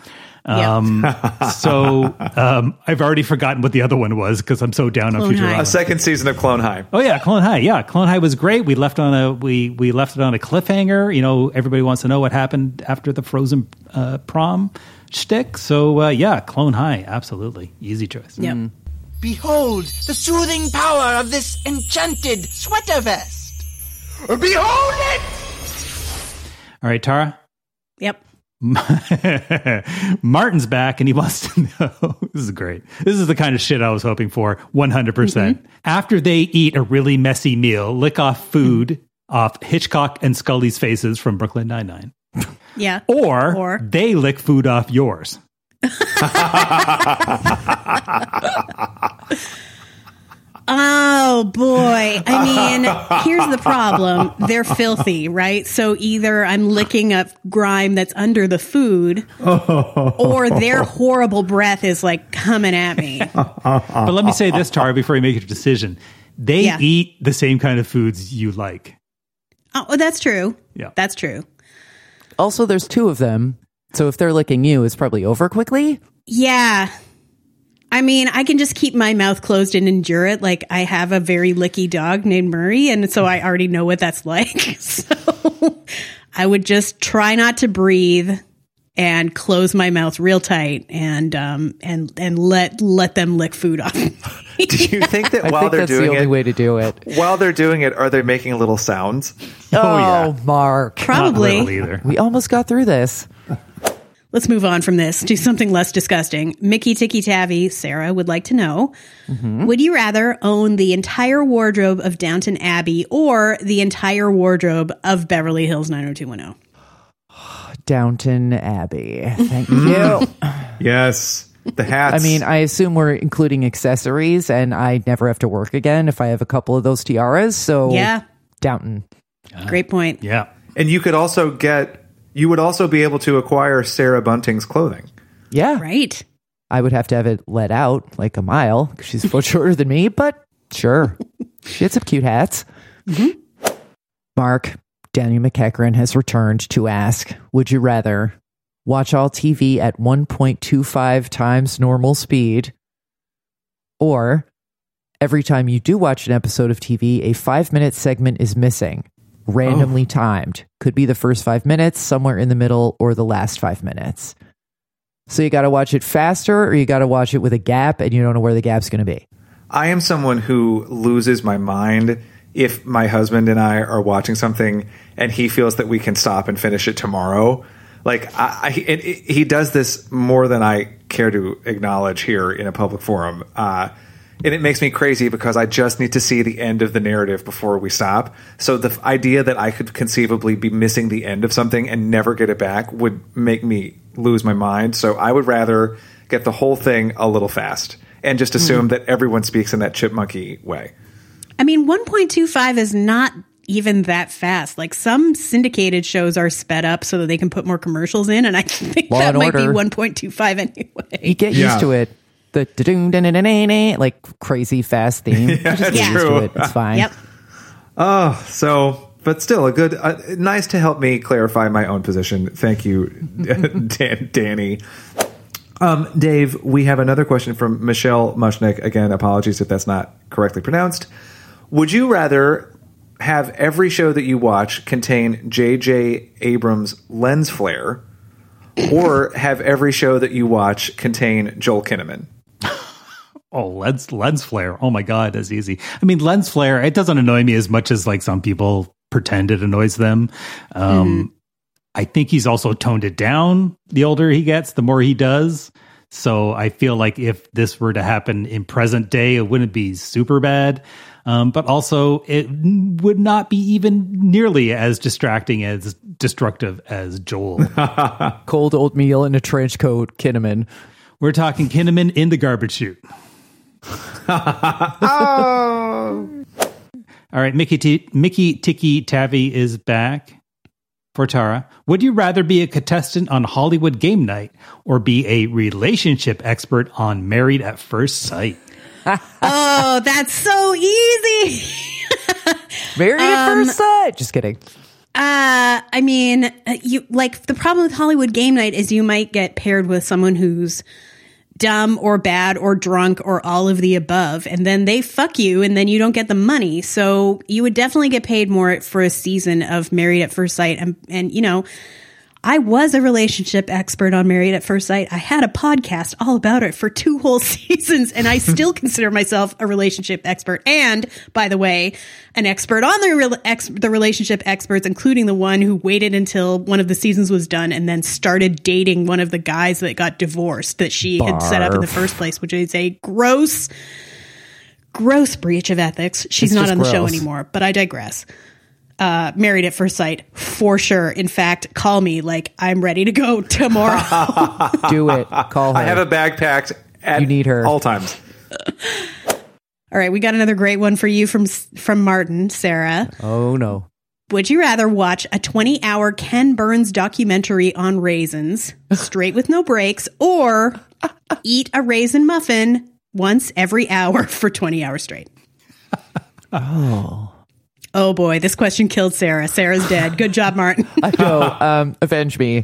so I've already forgotten what the other one was because I'm so down on Clone Futurama. High. A second season of Clone High. Oh yeah, Clone High. Yeah, Clone High was great. We left on a we left it on a cliffhanger. You know, everybody wants to know what happened after the Frozen prom shtick. So yeah, Clone High, absolutely easy choice. Yep. Behold the soothing power of this enchanted sweater vest. Behold it! All right, Tara. Yep. Martin's back and he wants to know. This is great. This is the kind of shit I was hoping for. 100%. After they eat a really messy meal, lick off food off Hitchcock and Scully's faces from Brooklyn Nine-Nine. Yeah. Or they lick food off yours. Oh boy. I mean, here's the problem. They're filthy, right? So either I'm licking up grime that's under the food or their horrible breath is like coming at me. But let me say this, Tara, before you make your decision. They eat the same kind of foods you like. Oh, that's true. Yeah. That's true. Also, there's 2 of them. So if they're licking you, it's probably over quickly. Yeah. I mean, I can just keep my mouth closed and endure it. Like, I have a very licky dog named Murray, and so I already know what that's like. So I would just try not to breathe and close my mouth real tight and let them lick food off me. Do you think that I while think they're that's doing the only it, way to do it. while they're doing it, are they making little sounds? Oh, Mark. Probably. Not little either. We almost got through this. Let's move on from this to something less disgusting. Mickey Ticky Tavi, Sarah, would like to know, would you rather own the entire wardrobe of Downton Abbey or the entire wardrobe of Beverly Hills 90210? Downton Abbey. Thank you. Yes. The hats. I mean, I assume we're including accessories, and I never have to work again if I have a couple of those tiaras. So, Yeah. Downton. Great point. Yeah. and you would also be able to acquire Sarah Bunting's clothing. Yeah. Right. I would have to have it let out like a mile because she's a foot shorter than me, but sure. She had some cute hats. Mark, Daniel McEachran has returned to ask, would you rather watch all TV at 1.25 times normal speed, or every time you do watch an episode of TV, a 5-minute segment is missing, randomly timed? Could be the first 5 minutes, somewhere in the middle, or the last 5 minutes. So you got to watch it faster, or you got to watch it with a gap, and you don't know where the gap's going to be. I am someone who loses my mind if my husband and I are watching something and he feels that we can stop and finish it tomorrow. Like, he does this more than I care to acknowledge here in a public forum. And it makes me crazy because I just need to see the end of the narrative before we stop. So the idea that I could conceivably be missing the end of something and never get it back would make me lose my mind. So I would rather get the whole thing a little fast and just assume that everyone speaks in that chipmunky way. I mean, 1.25 is not even that fast. Like, some syndicated shows are sped up so that they can put more commercials in, and I think Law that and might be Order. 1.25 anyway. You get used to it. The da-doon, like crazy fast theme. You just get Yeah. used to it. It's fine. Yep. But still a good, nice to help me clarify my own position. Thank you, Danny. Dave, we have another question from Michelle Mushnick. Again, apologies if that's not correctly pronounced. Would you rather have every show that you watch contain J.J. Abrams' lens flare, or have every show that you watch contain Joel Kinnaman? Oh, lens flare. Oh my God, that's easy. I mean, lens flare, it doesn't annoy me as much as like some people pretend it annoys them. I think he's also toned it down the older he gets, the more he does. So I feel like if this were to happen in present day, it wouldn't be super bad. But also it would not be even nearly as distracting as destructive as Joel. Cold oatmeal in a trench coat, Kinnaman. We're talking Kinnaman in the garbage chute. Oh. All right, Mickey Tiki Tavi is back for Tara. Would you rather be a contestant on Hollywood Game Night or be a relationship expert on Married at First Sight? Oh, that's so easy. Married at First Sight. Just kidding. I mean, you like the problem with Hollywood Game Night is you might get paired with someone who's dumb or bad or drunk or all of the above, and then they fuck you and then you don't get the money. So you would definitely get paid more for a season of Married at First Sight. And you know, I was a relationship expert on Married at First Sight. I had a podcast all about it for 2 whole seasons, and I still consider myself a relationship expert. And, by the way, an expert on the relationship experts, including the one who waited until one of the seasons was done and then started dating one of the guys that got divorced that she had set up in the first place, which is a gross breach of ethics. She's not on the show anymore, but I digress. Married at First Sight, for sure. In fact, call me. Like, I'm ready to go tomorrow. Do it. Call her. I have a bag packed at You need her. all times. All right, we got another great one for you from Martin, Sarah. Oh, no. Would you rather watch a 20-hour Ken Burns documentary on raisins, straight with no breaks, or eat a raisin muffin once every hour for 20 hours straight? Oh boy, this question killed Sarah. Sarah's dead. Good job, Martin. I know. Avenge me.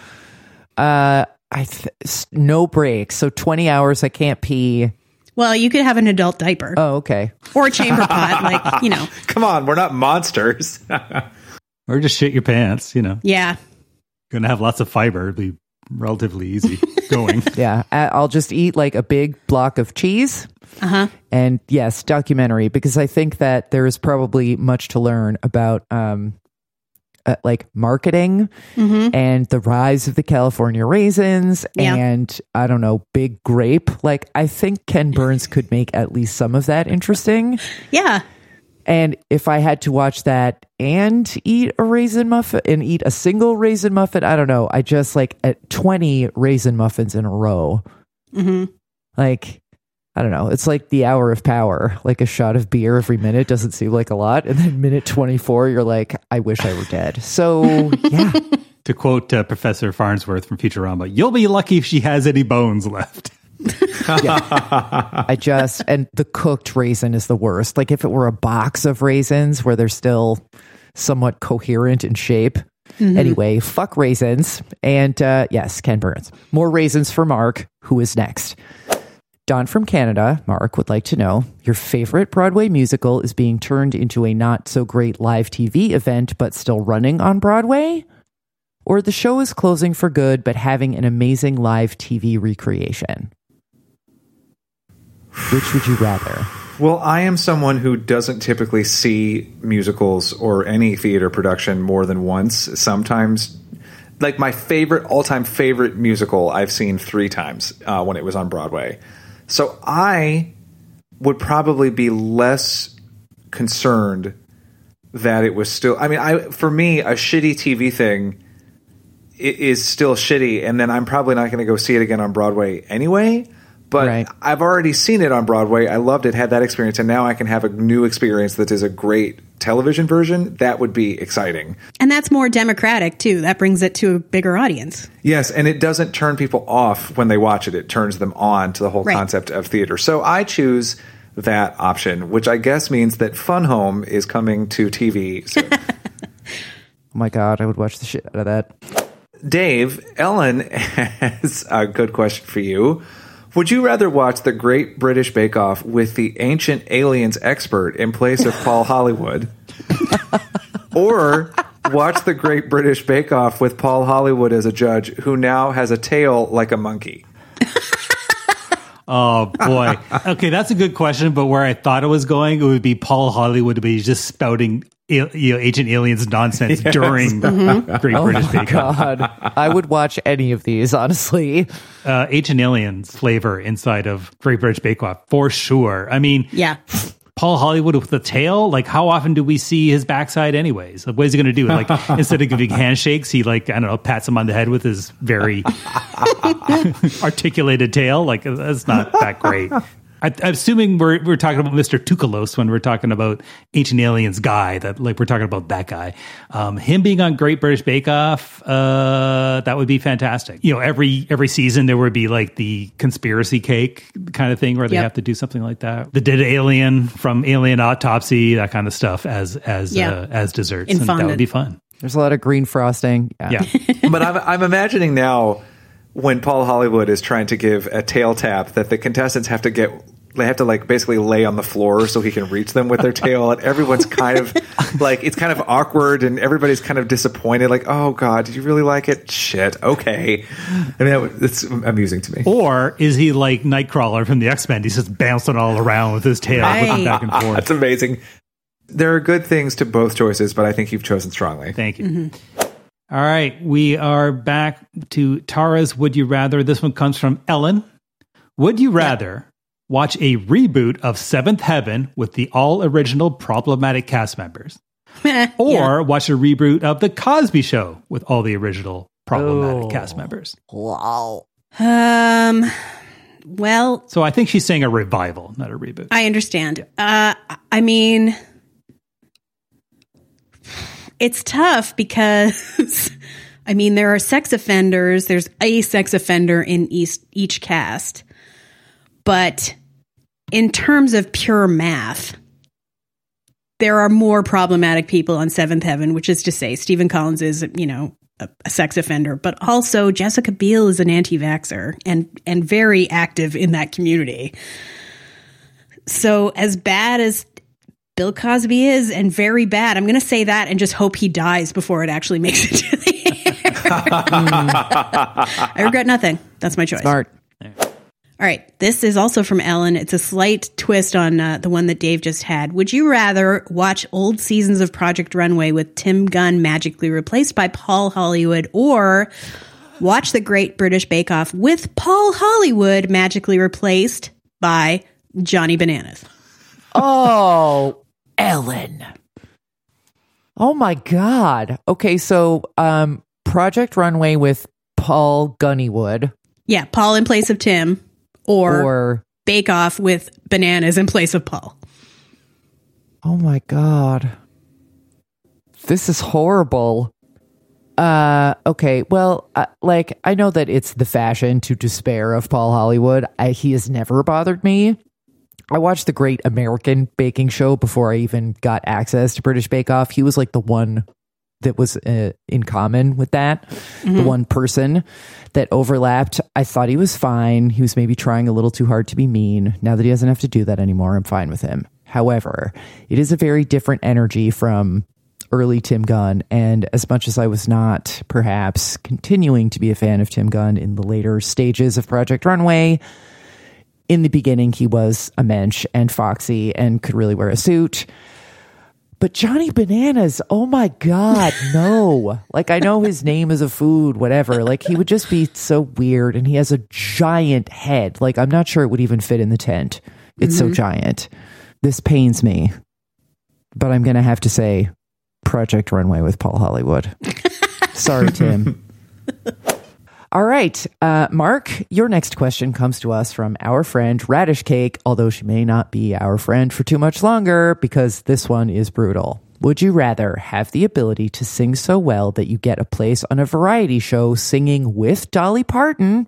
No breaks. So 20 hours, I can't pee. Well, you could have an adult diaper. Oh, okay. Or a chamber pot, like, you know. Come on, we're not monsters. Or just shit your pants, you know. Yeah. Gonna have lots of fiber. It'll be relatively easy going. Yeah. I'll just eat like a big block of cheese. Uh-huh. And yes, documentary, because I think that there is probably much to learn about like marketing and the rise of the California raisins and I don't know, Big Grape. Like, I think Ken Burns could make at least some of that interesting. Yeah. And if I had to watch that and eat a raisin muffin and eat a single raisin muffin, I don't know. I just like at 20 raisin muffins in a row. Like, I don't know. It's like the hour of power. Like a shot of beer every minute doesn't seem like a lot. And then minute 24, you're like, I wish I were dead. So, yeah. To quote Professor Farnsworth from Futurama, you'll be lucky if she has any bones left. Yeah. And the cooked raisin is the worst. Like if it were a box of raisins where they're still somewhat coherent in shape. Anyway, fuck raisins. And yes, Ken Burns. More raisins for Mark, who is next. Don from Canada, Mark, would like to know, your favorite Broadway musical is being turned into a not-so-great live TV event, but still running on Broadway? Or the show is closing for good, but having an amazing live TV recreation? Which would you rather? Well, I am someone who doesn't typically see musicals or any theater production more than once. Sometimes, like my all-time favorite musical, I've seen 3 times when it was on Broadway. So I would probably be less concerned that it was still... I mean, for me, a shitty TV thing is still shitty, and then I'm probably not going to go see it again on Broadway anyway. But I've already seen it on Broadway. I loved it, had that experience, and now I can have a new experience that is a great television version. That would be exciting. And that's more democratic, too. That brings it to a bigger audience. Yes, and it doesn't turn people off when they watch it. It turns them on to the whole concept of theater. So I choose that option, which I guess means that Fun Home is coming to TV soon. Oh my God, I would watch the shit out of that. Dave, Ellen has a good question for you. Would you rather watch the Great British Bake Off with the Ancient Aliens expert in place of Paul Hollywood? Or watch the Great British Bake Off with Paul Hollywood as a judge who now has a tail like a monkey? Oh, boy. Okay, that's a good question, but where I thought it was going, it would be Paul Hollywood to be just spouting Ancient Aliens nonsense during Great British Bake Off. God, I would watch any of these, honestly. Ancient Aliens flavor inside of Great British Bake Off, for sure. I mean, Yeah. Paul Hollywood with the tail, like how often do we see his backside anyways? Like, what is he going to do? Like, instead of giving handshakes, he like, I don't know, pats him on the head with his very articulated tail. Like, that's not that great. I'm assuming we're talking about Mr. Tukalos when we're talking about Ancient Aliens guy, that like we're talking about that guy. Him being on Great British Bake Off, that would be fantastic. You know, every season there would be like the conspiracy cake kind of thing where they have to do something like that. The dead alien from Alien Autopsy, that kind of stuff as desserts. And that would be fun. There's a lot of green frosting. Yeah. But I'm imagining now when Paul Hollywood is trying to give a tail tap that the contestants have to like basically lay on the floor so he can reach them with their tail, and everyone's kind of like, it's kind of awkward and everybody's kind of disappointed, like, oh God, did you really like it? Shit, okay. I mean, it's amusing to me. Or is he like Nightcrawler from the X-Men? He's just bouncing all around with his tail, looking back and forth. That's amazing. There are good things to both choices, but I think you've chosen strongly. Thank you. All right, we are back to Tara's Would You Rather. This one comes from Ellen. Would you rather watch a reboot of Seventh Heaven with the all-original problematic cast members, or watch a reboot of The Cosby Show with all the original problematic cast members? Wow. Well, so I think she's saying a revival, not a reboot. I understand. I mean, it's tough because, I mean, there are sex offenders. There's a sex offender in each cast. But in terms of pure math, there are more problematic people on Seventh Heaven, which is to say Stephen Collins is, you know, a sex offender, but also Jessica Biel is an anti-vaxxer and very active in that community. So as bad as Bill Cosby is, and very bad, I'm going to say that and just hope he dies before it actually makes it to the air. I regret nothing. That's my choice. Smart. All right. This is also from Ellen. It's a slight twist on the one that Dave just had. Would you rather watch old seasons of Project Runway with Tim Gunn magically replaced by Paul Hollywood, or watch The Great British Bake Off with Paul Hollywood magically replaced by Johnny Bananas? Oh, Ellen. Oh my God. Okay, so Project Runway with Paul Gunnywood. Yeah, Paul in place of Tim, or Bake Off with Bananas in place of Paul. Oh my God. This is horrible. Okay, well, I know that it's the fashion to despair of Paul Hollywood. He has never bothered me. I watched the Great American Baking Show before I even got access to British Bake Off. He was like the one that was in common with that, the one person that overlapped. I thought he was fine. He was maybe trying a little too hard to be mean. Now that he doesn't have to do that anymore, I'm fine with him. However, it is a very different energy from early Tim Gunn, and as much as I was not perhaps continuing to be a fan of Tim Gunn in the later stages of Project Runway, in the beginning he was a mensch and foxy and could really wear a suit. But Johnny Bananas, oh my God, no. Like, I know his name is a food, whatever. Like, he would just be so weird, and he has a giant head. Like, I'm not sure it would even fit in the tent. It's so giant. This pains me. But I'm going to have to say Project Runway with Paul Hollywood. Sorry, Tim. All right, Mark, your next question comes to us from our friend Radish Cake, although she may not be our friend for too much longer, because this one is brutal. Would you rather have the ability to sing so well that you get a place on a variety show singing with Dolly Parton,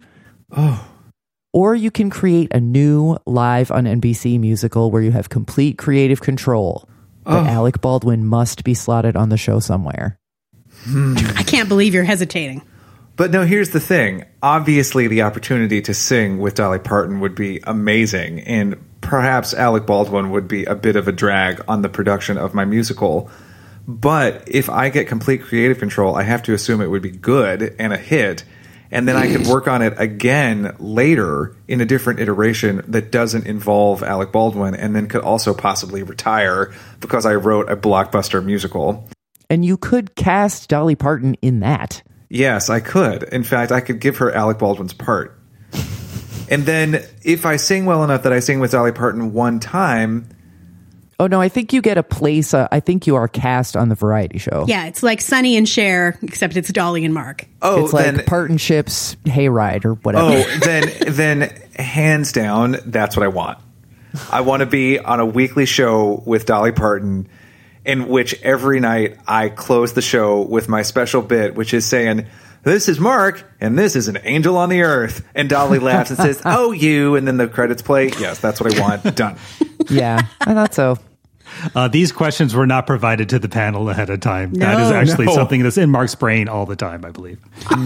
or you can create a new live on NBC musical where you have complete creative control, but Alec Baldwin must be slotted on the show somewhere? I can't believe you're hesitating. But no, here's the thing. Obviously, the opportunity to sing with Dolly Parton would be amazing, and perhaps Alec Baldwin would be a bit of a drag on the production of my musical. But if I get complete creative control, I have to assume it would be good and a hit, and then I could work on it again later in a different iteration that doesn't involve Alec Baldwin, and then could also possibly retire because I wrote a blockbuster musical. And you could cast Dolly Parton in that. Yes, I could. In fact, I could give her Alec Baldwin's part. And then if I sing well enough that I sing with Dolly Parton one time... Oh, no, I think you get a place. I think you are cast on the variety show. Yeah, it's like Sonny and Cher, except it's Dolly and Mark. Oh, it's like Partnership's Hayride or whatever. Oh, then hands down, that's what I want. I want to be on a weekly show with Dolly Parton, in which every night I close the show with my special bit, which is saying, "This is Mark, and this is an angel on the earth." And Dolly laughs and says, "Oh, you," and then the credits play. Yes, that's what I want. Done. Yeah, I thought so. These questions were not provided to the panel ahead of time. That is actually something that's in Mark's brain all the time, I believe.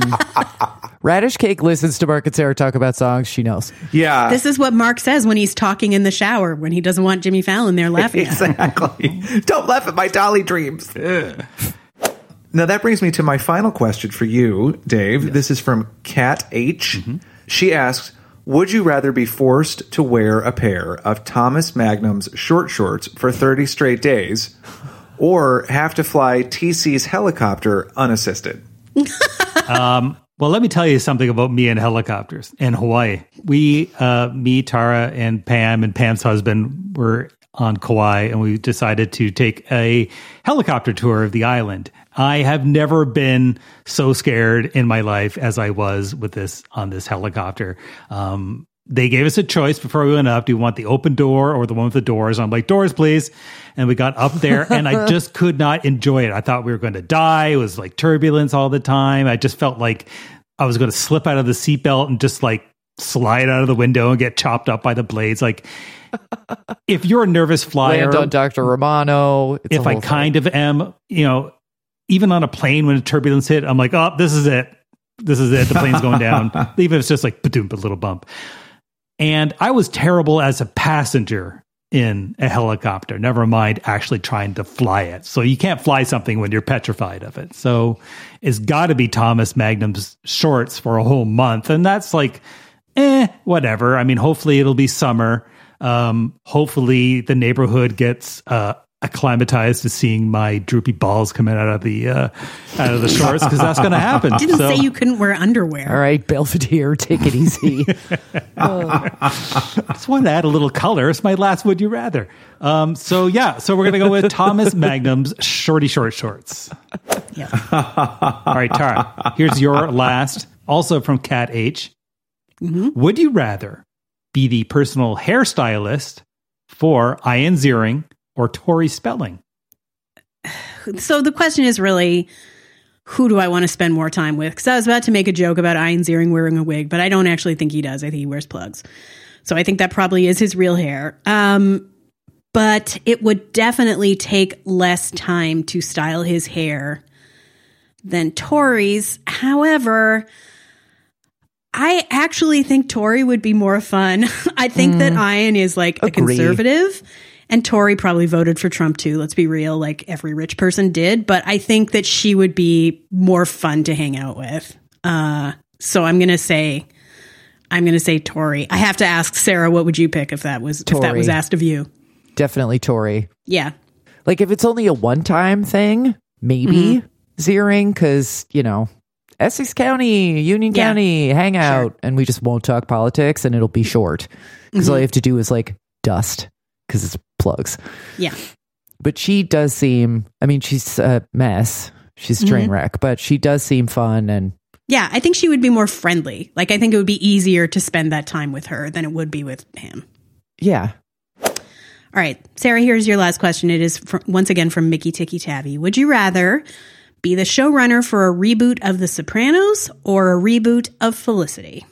Radish Cake listens to Mark and Sarah talk about songs. She knows. Yeah. This is what Mark says when he's talking in the shower, when he doesn't want Jimmy Fallon there laughing at him. Exactly. Don't laugh at my Dolly dreams. Now, that brings me to my final question for you, Dave. Yes. This is from Kat H. Mm-hmm. She asks, would you rather be forced to wear a pair of Thomas Magnum's short shorts for 30 straight days, or have to fly TC's helicopter unassisted? Well, let me tell you something about me and helicopters in Hawaii. We, me, Tara, and Pam's husband were on Kauai, and we decided to take a helicopter tour of the island. I have never been so scared in my life as I was with this on this helicopter. They gave us a choice before we went up. Do you want the open door or the one with the doors? I'm like, doors, please. And we got up there, and I just could not enjoy it. I thought we were going to die. It was like turbulence all the time. I just felt like I was going to slip out of the seatbelt and just like slide out of the window and get chopped up by the blades. Like, if you're a nervous flyer, land on Dr. Romano. If I kind of am, you know, even on a plane when a turbulence hit, I'm like, oh, this is it. This is it. The plane's going down. Even if it's just like, a little bump. And I was terrible as a passenger in a helicopter, never mind actually trying to fly it. So you can't fly something when you're petrified of it. So it's got to be Thomas Magnum's shorts for a whole month. And that's like, whatever. I mean, hopefully it'll be summer. Hopefully the neighborhood gets acclimatized to seeing my droopy balls coming out of the shorts, because that's going to happen. Didn't say you couldn't wear underwear. All right, Belvedere, take it easy. Just wanted to add a little color. It's my last Would You Rather. So we're going to go with Thomas Magnum's shorty short shorts. Yeah. All right, Tara, here's your last, also from Kat H. Mm-hmm. Would you rather be the personal hairstylist for Ian Ziering or Tori Spelling? So the question is really, who do I want to spend more time with? Because I was about to make a joke about Ian Ziering wearing a wig, but I don't actually think he does. I think he wears plugs. So I think that probably is his real hair. But it would definitely take less time to style his hair than Tori's. However, I actually think Tori would be more fun. I think that Ian is like a conservative, and Tori probably voted for Trump too. Let's be real, like every rich person did. But I think that she would be more fun to hang out with. So I'm gonna say Tori. I have to ask Sarah, what would you pick if that was asked of you? Definitely Tori. Yeah. Like if it's only a one-time thing, maybe Ziering, because Essex County, Union County, hang out, and we just won't talk politics, and it'll be short because all you have to do is like dust because it's plugs. Yeah. But she does seem, I mean, she's a mess. She's a train wreck, but she does seem fun. And yeah, I think she would be more friendly. Like, I think it would be easier to spend that time with her than it would be with him. Yeah. All right, Sarah, here's your last question. It is once again from Mickey Ticky Tabby. Would you rather be the showrunner for a reboot of The Sopranos or a reboot of Felicity?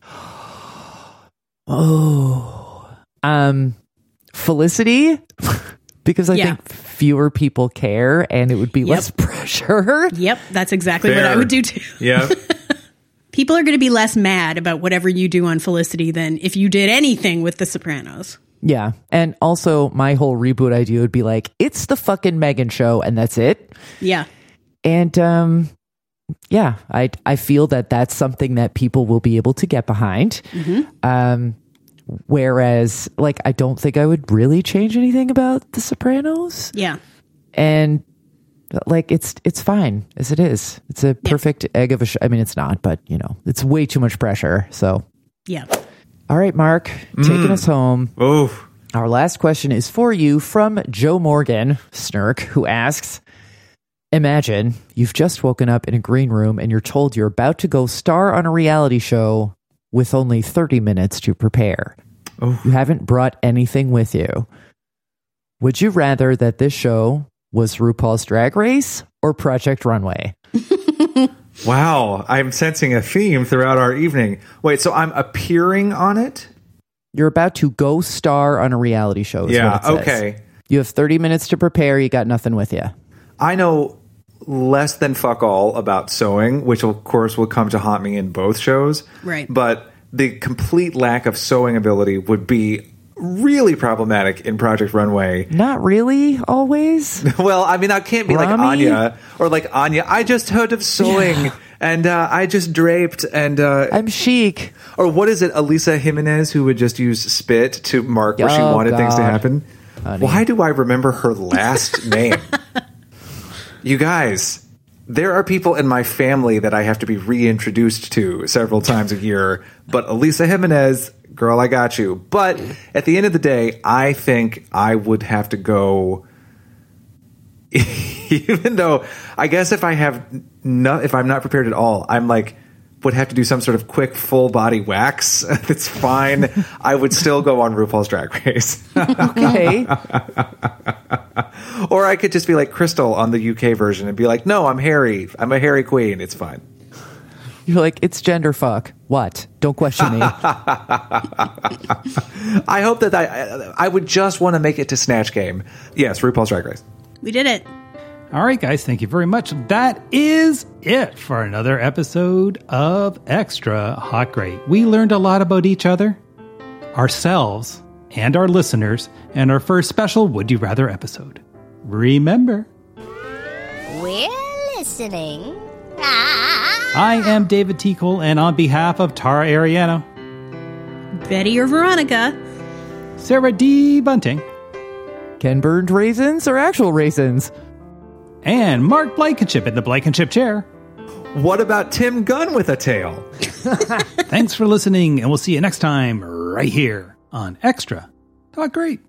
Felicity, because I think fewer people care and it would be less pressure. Yep, that's exactly what I would do too. Yeah. People are going to be less mad about whatever you do on Felicity than if you did anything with The Sopranos. Yeah. And also, my whole reboot idea would be like, it's the fucking Megan show, and that's it. Yeah. And, yeah, I feel that that's something that people will be able to get behind. Whereas, like, I don't think I would really change anything about The Sopranos. Yeah. And, like, it's fine as it is. It's a perfect egg of a show. I mean, it's not, but, you know, it's way too much pressure. So, yeah. All right, Mark, taking us home. Oof. Our last question is for you from Joe Morgan, Snark, who asks, imagine you've just woken up in a green room and you're told you're about to go star on a reality show with only 30 minutes to prepare. Oof. You haven't brought anything with you. Would you rather that this show was RuPaul's Drag Race or Project Runway? Wow, I'm sensing a theme throughout our evening. Wait, so I'm appearing on it? You're about to go star on a reality show. Is what it says. Okay. You have 30 minutes to prepare. You got nothing with you. I know less than fuck all about sewing, which of course will come to haunt me in both shows. Right. But the complete lack of sewing ability would be really problematic in Project Runway. Not really, always. Well, I mean, I can't be like Rami? Anya or like Anya. I just heard of sewing and I just draped and I'm chic. or what is it, Elisa Jimenez, who would just use spit to mark where she Oh, wanted things to God. happen? Honey. Why do I remember her last name? You guys, there are people in my family that I have to be reintroduced to several times a year, but Elisa Jimenez, girl, I got you. But at the end of the day, I think I would have to go, even though I guess if I'm not prepared at all, I'm like, would have to do some sort of quick full body wax. That's fine. I would still go on RuPaul's Drag Race. Okay. Or I could just be like Crystal on the UK version and be like, no, I'm Harry. I'm a Harry Queen. It's fine. You're like, it's gender fuck. What? Don't question me. I hope that I would just want to make it to Snatch Game. Yes, RuPaul's Drag Race. We did it. All right, guys, thank you very much. That is it for another episode of Extra Hot Great. We learned a lot about each other, ourselves, and our listeners, and our first special Would You Rather episode. Remember, We're listening. I am David T. Cole, and on behalf of Tara Ariano, Betty or Veronica. Sarah D. Bunting, Ken burned raisins or actual raisins? and Mark Blankenship in the Blankenship chair. What about Tim Gunn with a tail? Thanks for listening, and we'll see you next time right here on Extra Hot Great.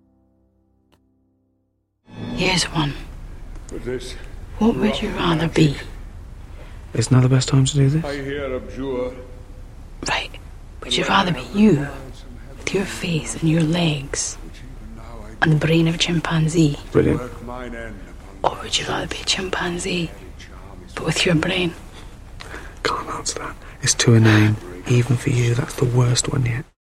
Here's one. What would you rather be? It's not the best time to do this. Right. Would you rather be you, with your face and your legs, on the brain of a chimpanzee? Brilliant. Or would you rather be a chimpanzee, but with your brain? Can't answer that. It's too inane. Even for you, that's the worst one yet.